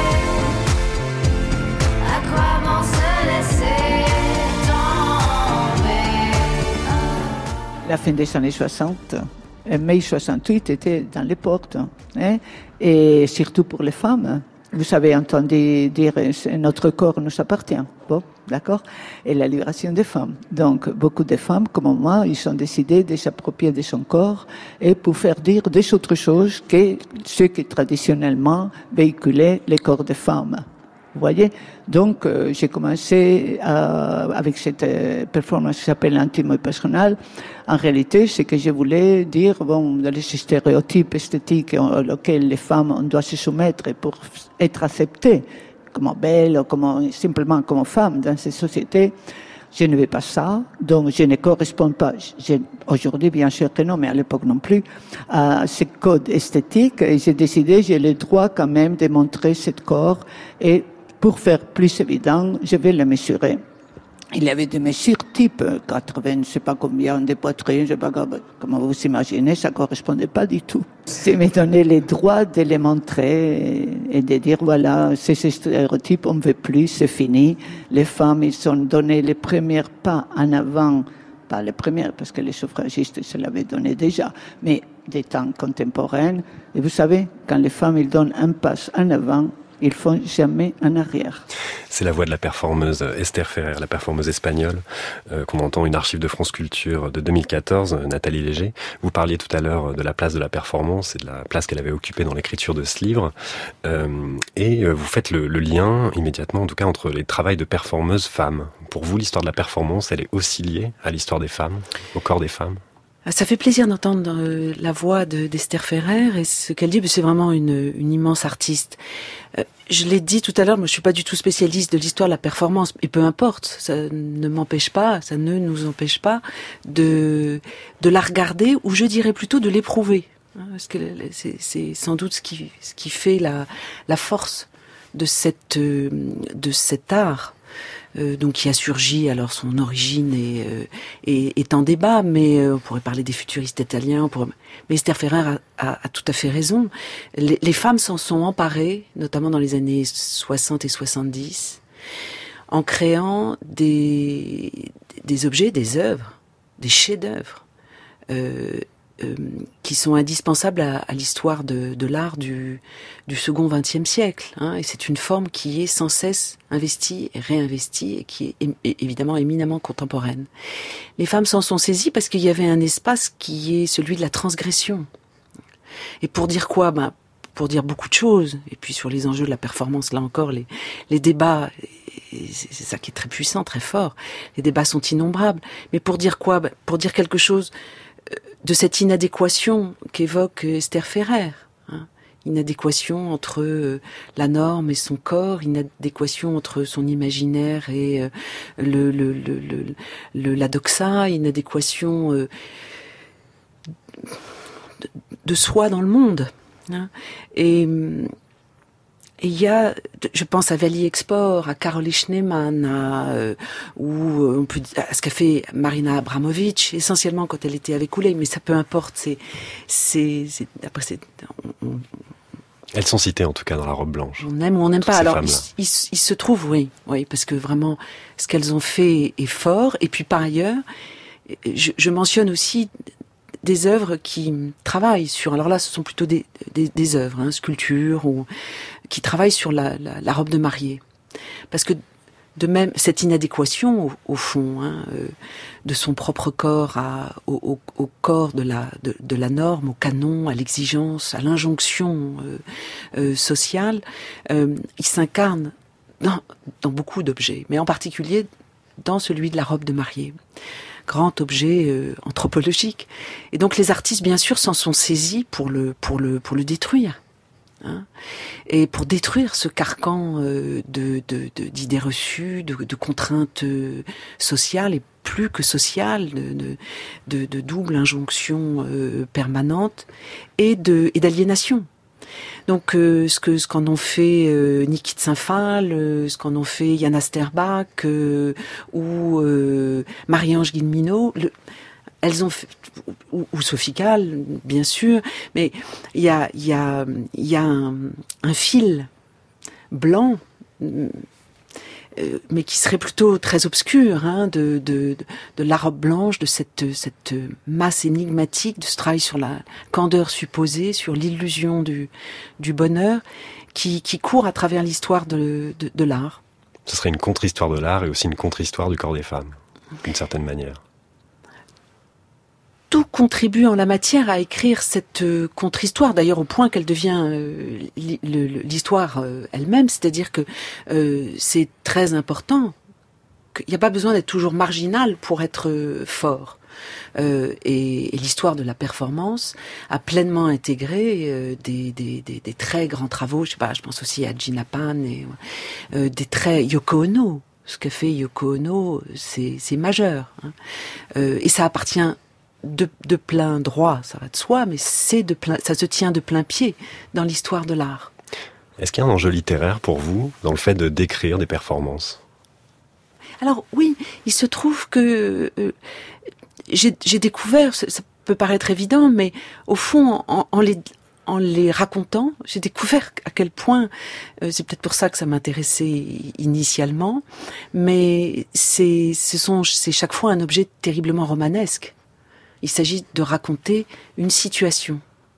à quoi bon se laisser tomber? La fin des années soixante, mai soixante-huit était dans les portes, hein, et surtout pour les femmes. Vous avez entendu dire notre corps nous appartient, bon, d'accord, et la libération des femmes. Donc, beaucoup de femmes, comme moi, ils ont décidé de s'approprier de son corps et pour faire dire des autres choses que ce qui traditionnellement véhiculait les corps des femmes. Vous voyez? Donc, euh, j'ai commencé à, avec cette euh, performance qui s'appelle Intime et personnel. En réalité, c'est que je voulais dire, bon, dans les stéréotypes esthétiques auxquels les femmes on doit se soumettre pour être acceptées comme belles ou comme, simplement comme femmes dans ces sociétés, je ne veux pas ça, donc je ne correspond pas, je, aujourd'hui bien sûr que non, mais à l'époque non plus, à ce code esthétique, et j'ai décidé, j'ai le droit quand même de montrer ce corps, et pour faire plus évident, je vais le mesurer. Il y avait des mesures type quatre-vingts, je ne sais pas combien, de poitrine, je ne sais pas comment vous imaginez, ça ne correspondait pas du tout. Je me donnais le droit de les montrer et de dire, voilà, ces stéréotypes, on ne veut plus, c'est fini. Les femmes, ils ont donné les premiers pas en avant, pas les premières, parce que les suffragistes se l'avaient donné déjà, mais des temps contemporains. Et vous savez, quand les femmes, ils donnent un pas en avant, Ils font jamais en arrière. C'est la voix de la performeuse Esther Ferrer, la performeuse espagnole, euh, qu'on entend, une archive de France Culture de deux mille quatorze, Nathalie Léger. Vous parliez tout à l'heure de la place de la performance et de la place qu'elle avait occupée dans l'écriture de ce livre. Euh, et vous faites le, le lien, immédiatement en tout cas, entre les travails de performeuses femmes. Pour vous, l'histoire de la performance, elle est aussi liée à l'histoire des femmes, au corps des femmes? Ça fait plaisir d'entendre euh, la voix de, d'Esther Ferrer, et ce qu'elle dit, c'est vraiment une, une immense artiste. Euh, je l'ai dit tout à l'heure, moi je suis pas du tout spécialiste de l'histoire de la performance, et peu importe, ça ne m'empêche pas, ça ne nous empêche pas de, de la regarder, ou je dirais plutôt de l'éprouver. Hein, parce que c'est, c'est sans doute ce qui, ce qui fait la, la force de cette, de cet art. Euh, donc qui a surgi, alors son origine est, euh, est, est en débat, mais euh, on pourrait parler des futuristes italiens, on pourrait... mais Esther Ferrer a, a, a tout à fait raison. Les, les femmes s'en sont emparées, notamment dans les années soixante et soixante-dix, en créant des, des objets, des œuvres, des chefs-d'œuvre, euh, euh, qui sont indispensables à, à l'histoire de, de l'art du, du second vingtième siècle. Hein, et c'est une forme qui est sans cesse investie et réinvestie et qui est, est évidemment éminemment contemporaine. Les femmes s'en sont saisies parce qu'il y avait un espace qui est celui de la transgression. Et pour dire quoi? Ben, pour dire beaucoup de choses. Et puis sur les enjeux de la performance, là encore, les, les débats, c'est, c'est ça qui est très puissant, très fort. Les débats sont innombrables. Mais pour dire quoi? Ben, pour dire quelque chose de cette inadéquation qu'évoque Esther Ferrer. Hein. Inadéquation entre euh, la norme et son corps, inadéquation entre son imaginaire et euh, le, le, le, le, le, la doxa, inadéquation euh, de, de soi dans le monde. Hein. Et il y a, je pense à Valley Export, à Caroline Schneemann, à, euh, ou on peut, à ce qu'a fait Marina Abramovic, essentiellement quand elle était avec Houley, mais ça peu importe. C'est, c'est, c'est après c'est. On, on, Elles sont citées en tout cas dans la robe blanche. On aime ou on n'aime pas. Alors il, il, il se trouve, oui, oui, parce que vraiment ce qu'elles ont fait est fort. Et puis par ailleurs, je, je mentionne aussi des œuvres qui travaillent sur. Alors là, ce sont plutôt des des, des œuvres, hein, sculptures ou qui travaillent sur la, la, la robe de mariée, parce que de même cette inadéquation au, au fond, hein, euh, de son propre corps à, au, au, au corps de la de, de la norme, au canon, à l'exigence, à l'injonction euh, euh, sociale, euh, il s'incarne dans, dans beaucoup d'objets, mais en particulier dans celui de la robe de mariée. Grand objet euh, anthropologique. Et donc les artistes, bien sûr, s'en sont saisis pour le pour le pour le détruire, hein, et pour détruire ce carcan euh, de, de, de d'idées reçues, de, de contraintes euh, sociales et plus que sociales, de de, de, de double injonction euh, permanente et de et d'aliénation. Donc euh, ce que ce qu'en ont fait euh, Niki de Saint-Phal, euh, ce qu'en ont fait Yana Sterbach euh, ou euh, Marie-Ange Guillemino, le, elles ont fait, ou, ou Sophie Calle, bien sûr, mais il y a il y a il y a un, un fil blanc, euh, mais qui serait plutôt très obscur, hein, de, de, de, de la robe blanche, de cette, cette masse énigmatique, de ce travail sur la candeur supposée, sur l'illusion du, du bonheur, qui, qui court à travers l'histoire de, de, de l'art. Ce serait une contre-histoire de l'art et aussi une contre-histoire du corps des femmes, d'une certaine manière. Tout contribue en la matière à écrire cette euh, contre-histoire, d'ailleurs au point qu'elle devient euh, li, le, l'histoire euh, elle-même, c'est-à-dire que euh, c'est très important, qu'il n'y a pas besoin d'être toujours marginal pour être euh, fort. Euh, et, et l'histoire de la performance a pleinement intégré euh, des, des, des, des très grands travaux, je sais pas, je pense aussi à Gina Pan, et, euh, des très Yoko Ono. Ce qu'a fait Yoko Ono, c'est, c'est majeur, hein. Euh, et ça appartient De, de plein droit, ça va de soi, mais c'est de plein, ça se tient de plein pied dans l'histoire de l'art. Est-ce qu'il y a un enjeu littéraire pour vous dans le fait de décrire des performances? Alors oui, il se trouve que euh, j'ai, j'ai découvert, ça, ça peut paraître évident, mais au fond, en, en les en les racontant, j'ai découvert à quel point, euh, c'est peut-être pour ça que ça m'intéressait initialement, mais c'est, ce sont, c'est chaque fois un objet terriblement romanesque. Il s'agit de raconter une situation. Hein.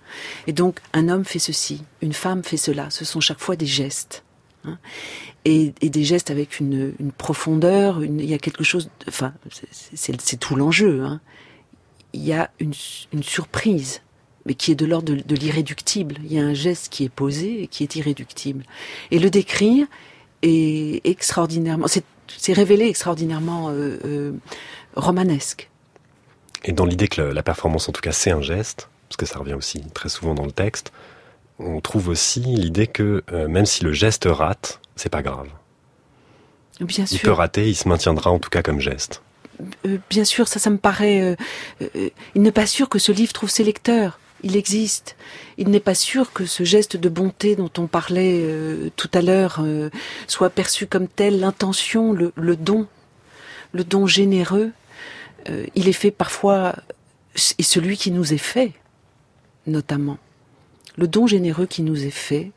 Et donc, un homme fait ceci, une femme fait cela. Ce sont chaque fois des gestes. Hein. Et, et des gestes avec une, une profondeur, une, il y a quelque chose... De, enfin, c'est, c'est, c'est tout l'enjeu. Hein. Il y a une, une surprise, mais qui est de l'ordre de, de l'irréductible. Il y a un geste qui est posé et qui est irréductible. Et le décrire est extraordinairement... C'est, c'est révélé extraordinairement euh, euh, romanesque. Et dans l'idée que la performance, en tout cas, c'est un geste, parce que ça revient aussi très souvent dans le texte, on trouve aussi l'idée que euh, même si le geste rate, c'est pas grave. Bien sûr. Il peut rater, il se maintiendra en tout cas comme geste. Euh, bien sûr, ça, ça me paraît... Euh, euh, il n'est pas sûr que ce livre trouve ses lecteurs. Il existe. Il n'est pas sûr que ce geste de bonté dont on parlait euh, tout à l'heure euh, soit perçu comme tel. L'intention, le, le don, le don généreux, euh, il est fait parfois, et celui qui nous est fait, notamment. Le don généreux qui nous est fait,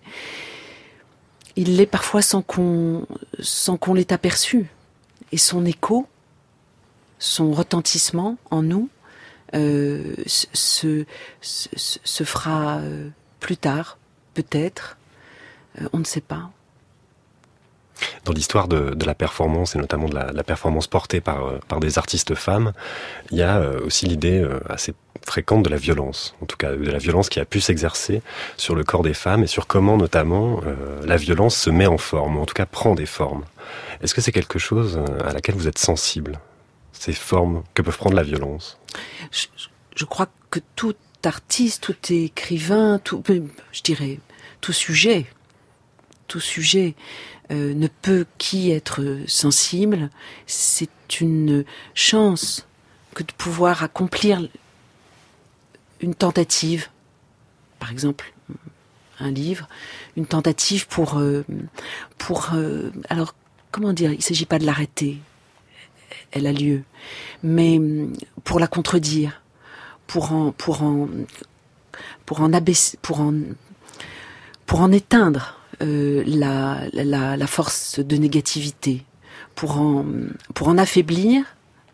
il l'est parfois sans qu'on, sans qu'on l'ait aperçu. Et son écho, son retentissement en nous, euh, se, se, se fera euh, plus tard, peut-être, euh, on ne sait pas. Dans l'histoire de, de la performance, et notamment de la, la performance portée par, euh, par des artistes femmes, il y a euh, aussi l'idée euh, assez fréquente de la violence, en tout cas de la violence qui a pu s'exercer sur le corps des femmes et sur comment notamment euh, la violence se met en forme, ou en tout cas prend des formes. Est-ce que c'est quelque chose à laquelle vous êtes sensible, ces formes que peut prendre la violence? je, je crois que tout artiste, tout écrivain, tout, je dirais, tout sujet, tout sujet euh, ne peut qu'y être sensible. C'est une chance que de pouvoir accomplir une tentative, par exemple un livre, une tentative pour euh, pour euh, alors comment dire, il ne s'agit pas de l'arrêter, elle a lieu, mais pour la contredire, pour en pour en pour en abaisser, pour en pour en éteindre euh, la, la la force de négativité, pour en pour en affaiblir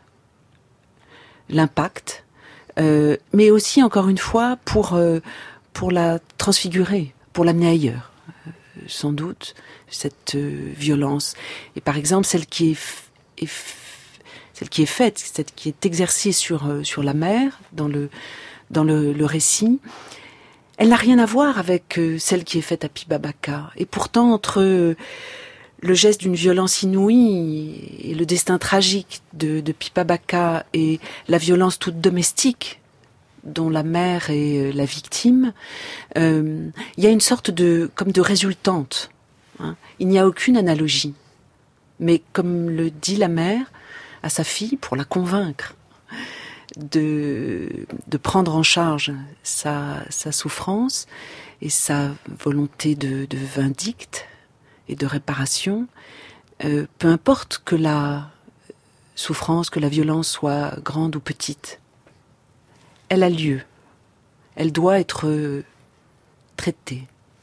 l'impact. Euh, mais aussi, encore une fois, pour euh, pour la transfigurer, pour l'amener ailleurs, euh, sans doute, cette euh, violence. Et par exemple, celle qui est, f- est f- celle qui est faite, celle qui est exercée sur euh, sur la mer, dans le dans le, le récit, elle n'a rien à voir avec euh, celle qui est faite à Pibabaka. Et pourtant, entre euh, le geste d'une violence inouïe et le destin tragique de, de Pibabaka et la violence toute domestique dont la mère est la victime, euh, il y a une sorte de comme de résultante. Hein. Il n'y a aucune analogie. Mais comme le dit la mère à sa fille, pour la convaincre de, de prendre en charge sa, sa souffrance et sa volonté de, de vindicte et de réparation, euh, peu importe que la souffrance, que la violence soit grande ou petite, elle a lieu. Elle doit être traitée.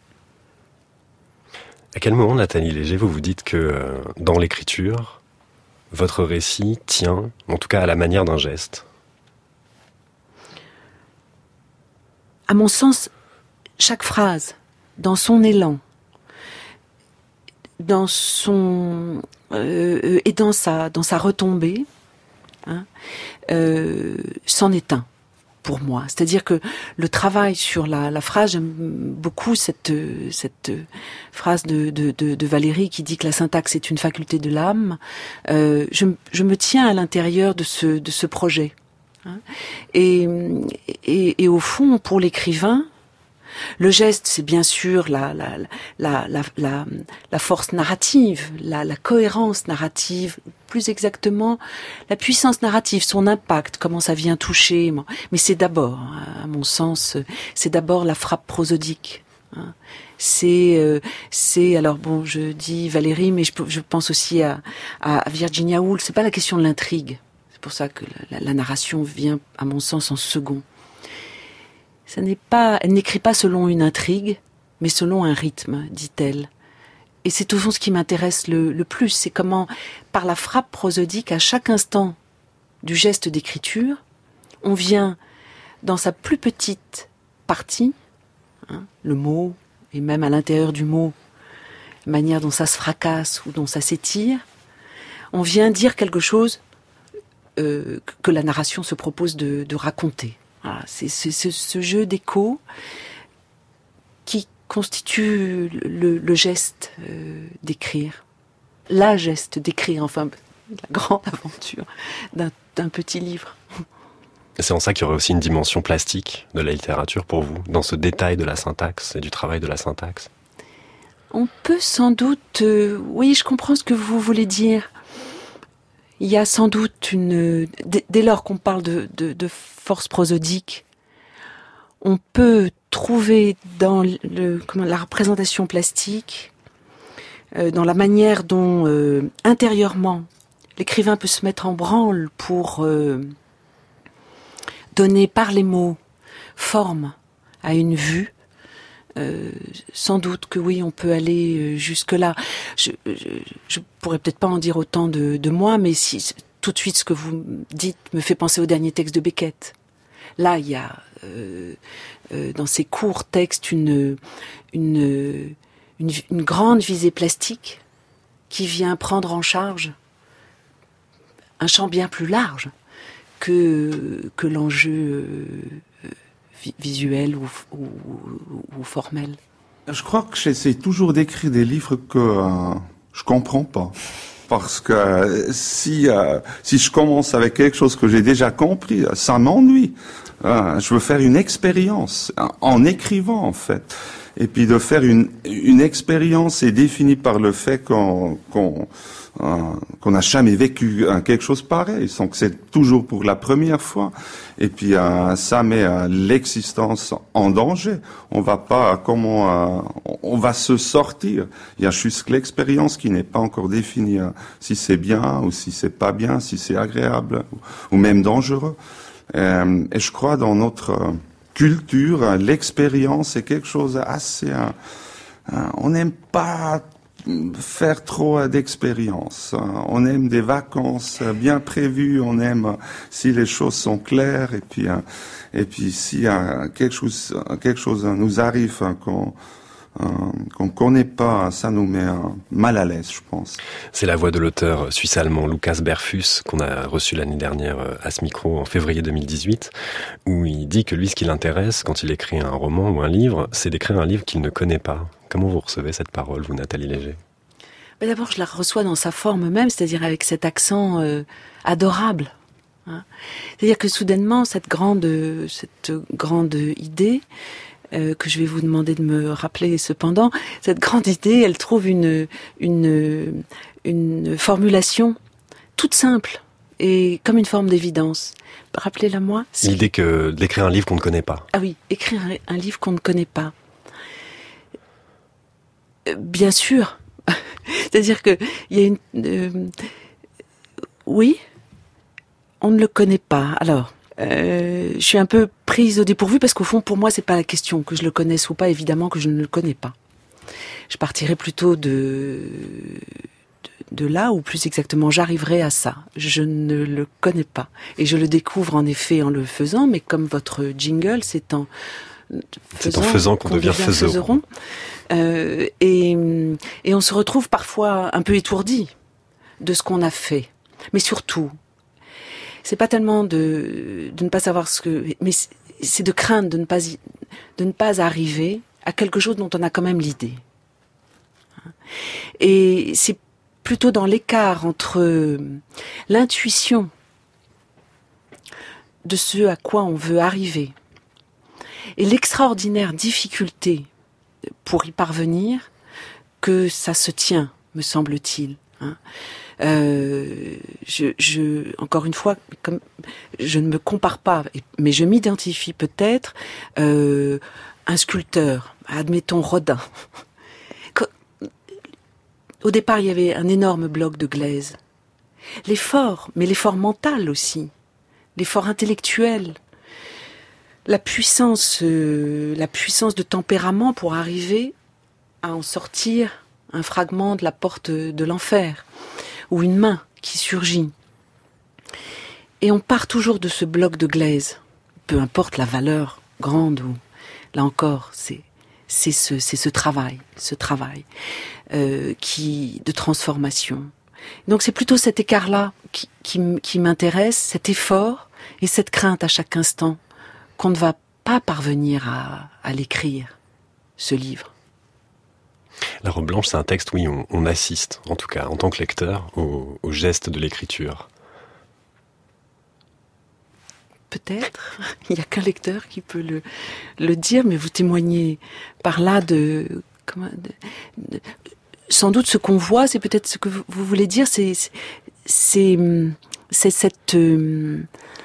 À quel moment, Nathalie Léger, vous vous dites que euh, dans l'écriture, votre récit tient, en tout cas à la manière d'un geste? À mon sens, chaque phrase, dans son élan, dans son euh, et dans sa dans sa retombée, hein, euh, s'en est un. Pour moi, c'est-à-dire que le travail sur la, la phrase, j'aime beaucoup cette cette phrase de, de, de, de Valérie qui dit que la syntaxe est une faculté de l'âme. Euh, je, je me tiens à l'intérieur de ce de ce projet, hein. et, et et au fond, pour l'écrivain, le geste, c'est bien sûr la la la la la, la force narrative, la, la cohérence narrative, plus exactement la puissance narrative, son impact, comment ça vient toucher. Mais c'est d'abord, à mon sens, c'est d'abord la frappe prosodique. C'est euh, c'est alors bon, je dis Valérie, mais je, je pense aussi à, à Virginia Woolf. C'est pas la question de l'intrigue. C'est pour ça que la, la narration vient, à mon sens, en second. Ça n'est pas, elle n'écrit pas selon une intrigue, mais selon un rythme, dit-elle. Et c'est au fond ce qui m'intéresse le, le plus, c'est comment, par la frappe prosodique, à chaque instant du geste d'écriture, on vient, dans sa plus petite partie, hein, le mot, et même à l'intérieur du mot, la manière dont ça se fracasse ou dont ça s'étire, on vient dire quelque chose euh, que la narration se propose de, de raconter. Voilà, c'est, c'est, c'est ce jeu d'écho qui constitue le, le geste euh, d'écrire, la geste d'écrire, enfin la grande aventure d'un, d'un petit livre. C'est en ça qu'il y aurait aussi une dimension plastique de la littérature pour vous, dans ce détail de la syntaxe et du travail de la syntaxe. On peut sans doute... Euh, oui, je comprends ce que vous voulez dire. Il y a sans doute une... Dès, dès lors qu'on parle de, de, de force prosodique, on peut trouver dans le, comment, la représentation plastique, euh, dans la manière dont euh, intérieurement l'écrivain peut se mettre en branle pour euh, donner par les mots forme à une vue. Euh, sans doute que oui, on peut aller jusque-là. Je, je, je pourrais peut-être pas en dire autant de, de moi, mais si tout de suite ce que vous dites me fait penser au dernier texte de Beckett. Là, il y a euh, euh, dans ces courts textes une, une, une, une grande visée plastique qui vient prendre en charge un champ bien plus large que, que l'enjeu euh, visuel ou, ou, ou formel. Je crois que j'essaie toujours d'écrire des livres que euh, je comprends pas. Parce que euh, si euh, si je commence avec quelque chose que j'ai déjà compris, ça m'ennuie. Euh, je veux faire une expérience en écrivant en fait. Et puis de faire une une expérience est définie par le fait qu'on qu'on euh, qu'on n'a jamais vécu euh, quelque chose pareil, donc c'est toujours pour la première fois. Et puis euh, ça met euh, l'existence en danger. On va pas comment euh, on va se sortir. Il y a juste l'expérience qui n'est pas encore définie. Euh, si c'est bien ou si c'est pas bien, si c'est agréable ou, ou même dangereux. Euh, et je crois dans notre euh, culture, l'expérience est quelque chose assez... Euh, euh, on n'aime pas faire trop d'expériences. On aime des vacances bien prévues, on aime si les choses sont claires, et puis, euh, et puis si euh, quelque chose, quelque chose nous arrive qu'on Euh, qu'on connaît pas, ça nous met euh, mal à l'aise, je pense. C'est la voix de l'auteur suisse-allemand Lucas Berfus qu'on a reçu l'année dernière à ce micro en février deux mille dix-huit, où il dit que lui, ce qui l'intéresse quand il écrit un roman ou un livre, c'est d'écrire un livre qu'il ne connaît pas. Comment vous recevez cette parole, vous, Nathalie Léger ? Ben d'abord, je la reçois dans sa forme même, c'est-à-dire avec cet accent euh, adorable. Hein. C'est-à-dire que soudainement, cette grande, cette grande idée Euh, que je vais vous demander de me rappeler cependant, cette grande idée, elle trouve une, une, une formulation toute simple et comme une forme d'évidence. Rappelez-la moi. C'est... L'idée que d'écrire un livre qu'on ne connaît pas. Ah oui, écrire un, un livre qu'on ne connaît pas. Euh, bien sûr. C'est-à-dire que il y a une... Euh, oui, on ne le connaît pas. Alors... Euh, je suis un peu prise au dépourvu parce qu'au fond, pour moi, c'est pas la question que je le connaisse ou pas. Évidemment que je ne le connais pas. Je partirais plutôt de, de de là, ou plus exactement, j'arriverai à ça. Je ne le connais pas et je le découvre en effet en le faisant. Mais comme votre jingle, c'est en faisant, c'est en faisant qu'on, qu'on devient, devient faiseron. faiseron. Euh, et et on se retrouve parfois un peu étourdi de ce qu'on a fait, mais surtout. C'est pas tellement de, de ne pas savoir ce que, mais c'est de craindre de ne pas, y, de ne pas arriver à quelque chose dont on a quand même l'idée. Et c'est plutôt dans l'écart entre l'intuition de ce à quoi on veut arriver et l'extraordinaire difficulté pour y parvenir que ça se tient, me semble-t-il. Hein. Euh, je, je, encore une fois, comme je ne me compare pas, mais je m'identifie peut-être euh, un sculpteur, admettons Rodin. Au départ, il y avait un énorme bloc de glaise. L'effort, mais l'effort mental aussi, l'effort intellectuel, la puissance, euh, la puissance de tempérament pour arriver à en sortir un fragment de la porte de l'enfer. Ou une main qui surgit. Et on part toujours de ce bloc de glaise, peu importe la valeur grande ou, là encore, c'est c'est ce, c'est ce travail, ce travail euh, qui de transformation. Donc c'est plutôt cet écart-là qui, qui, qui m'intéresse, cet effort et cette crainte à chaque instant qu'on ne va pas parvenir à, à l'écrire, ce livre. La robe blanche, c'est un texte où on, on assiste, en tout cas en tant que lecteur, au, au geste de l'écriture. Peut-être, il n'y a qu'un lecteur qui peut le, le dire, mais vous témoignez par là de... Comment, de, de sans doute ce qu'on voit, c'est peut-être ce que vous, vous voulez dire, c'est, c'est, c'est cette, euh,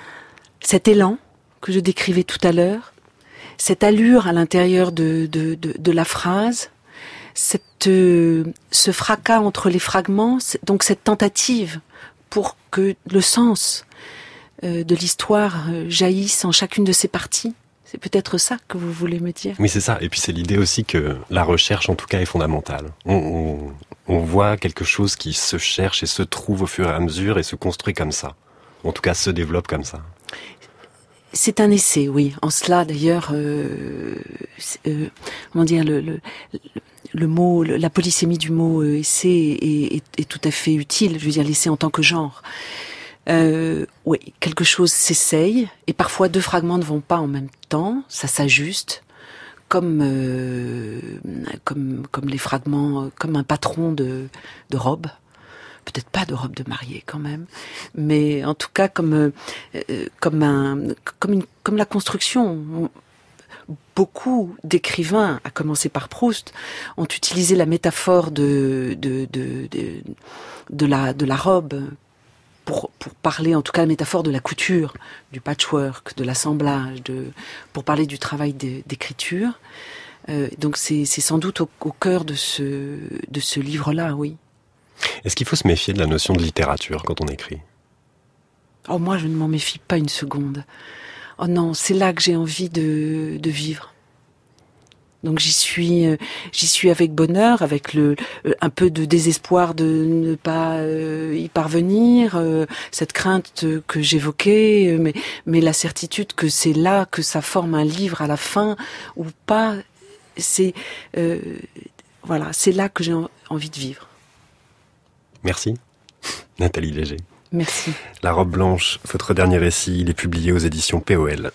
cet élan que je décrivais tout à l'heure, cette allure à l'intérieur de, de, de, de la phrase, cette, euh, ce fracas entre les fragments, donc cette tentative pour que le sens euh, de l'histoire jaillisse en chacune de ses parties. C'est peut-être ça que vous voulez me dire. Oui, c'est ça. Et puis c'est l'idée aussi que la recherche, en tout cas, est fondamentale. On, on, on voit quelque chose qui se cherche et se trouve au fur et à mesure et se construit comme ça. En tout cas, se développe comme ça. C'est un essai, oui. En cela, d'ailleurs, euh, euh, comment dire, le, le, le mot, le, la polysémie du mot euh, essai est, est, est tout à fait utile. Je veux dire, l'essai en tant que genre. Euh, oui, quelque chose s'essaye, et parfois deux fragments ne vont pas en même temps, ça s'ajuste, comme euh, comme comme les fragments, comme un patron de de robe, peut-être pas de robe de mariée quand même, mais en tout cas comme euh, comme un comme une comme la construction. Beaucoup d'écrivains, à commencer par Proust, ont utilisé la métaphore de de de de, de la de la robe. Pour, pour parler, en tout cas, la métaphore de la couture, du patchwork, de l'assemblage, de, pour parler du travail de, d'écriture. Euh, donc c'est, c'est sans doute au, au cœur de ce, de ce livre-là, oui. Est-ce qu'il faut se méfier de la notion de littérature quand on écrit ? Oh, moi, je ne m'en méfie pas une seconde. Oh non, c'est là que j'ai envie de, de vivre. Donc j'y suis, euh, j'y suis avec bonheur, avec le euh, un peu de désespoir de ne pas euh, y parvenir, euh, cette crainte que j'évoquais, euh, mais mais la certitude que c'est là que ça forme un livre à la fin ou pas. C'est euh, voilà, c'est là que j'ai en, envie de vivre. Merci, Nathalie Léger. Merci. La robe blanche, votre dernier récit, il est publié aux éditions P O L.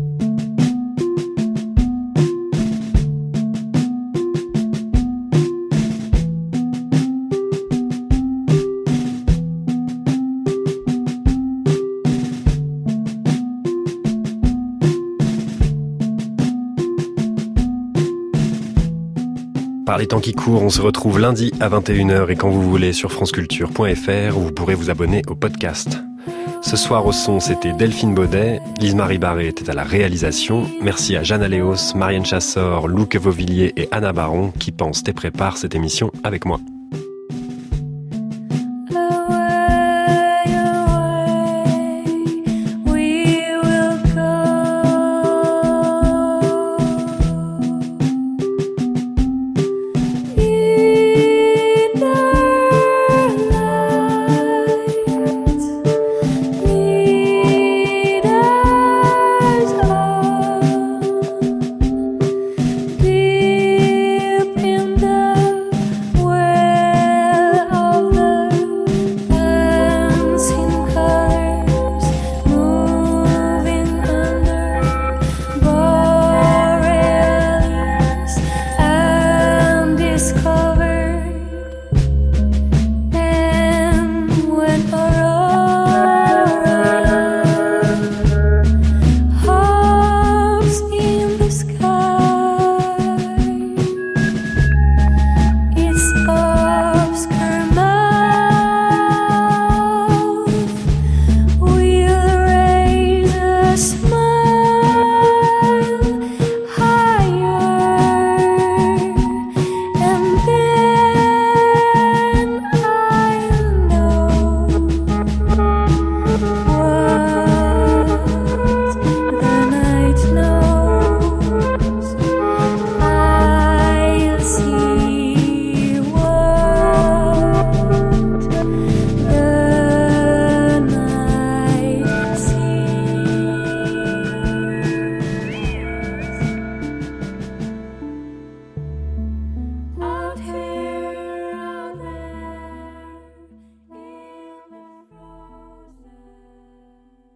Par les temps qui courent, on se retrouve lundi à vingt et une heures et quand vous voulez sur franceculture point f r où vous pourrez vous abonner au podcast. Ce soir au son, c'était Delphine Baudet, Lise-Marie Barré était à la réalisation. Merci à Jeanne Aléos, Marianne Chassor, Louque Vauvilliers et Anna Baron qui pensent et préparent cette émission avec moi.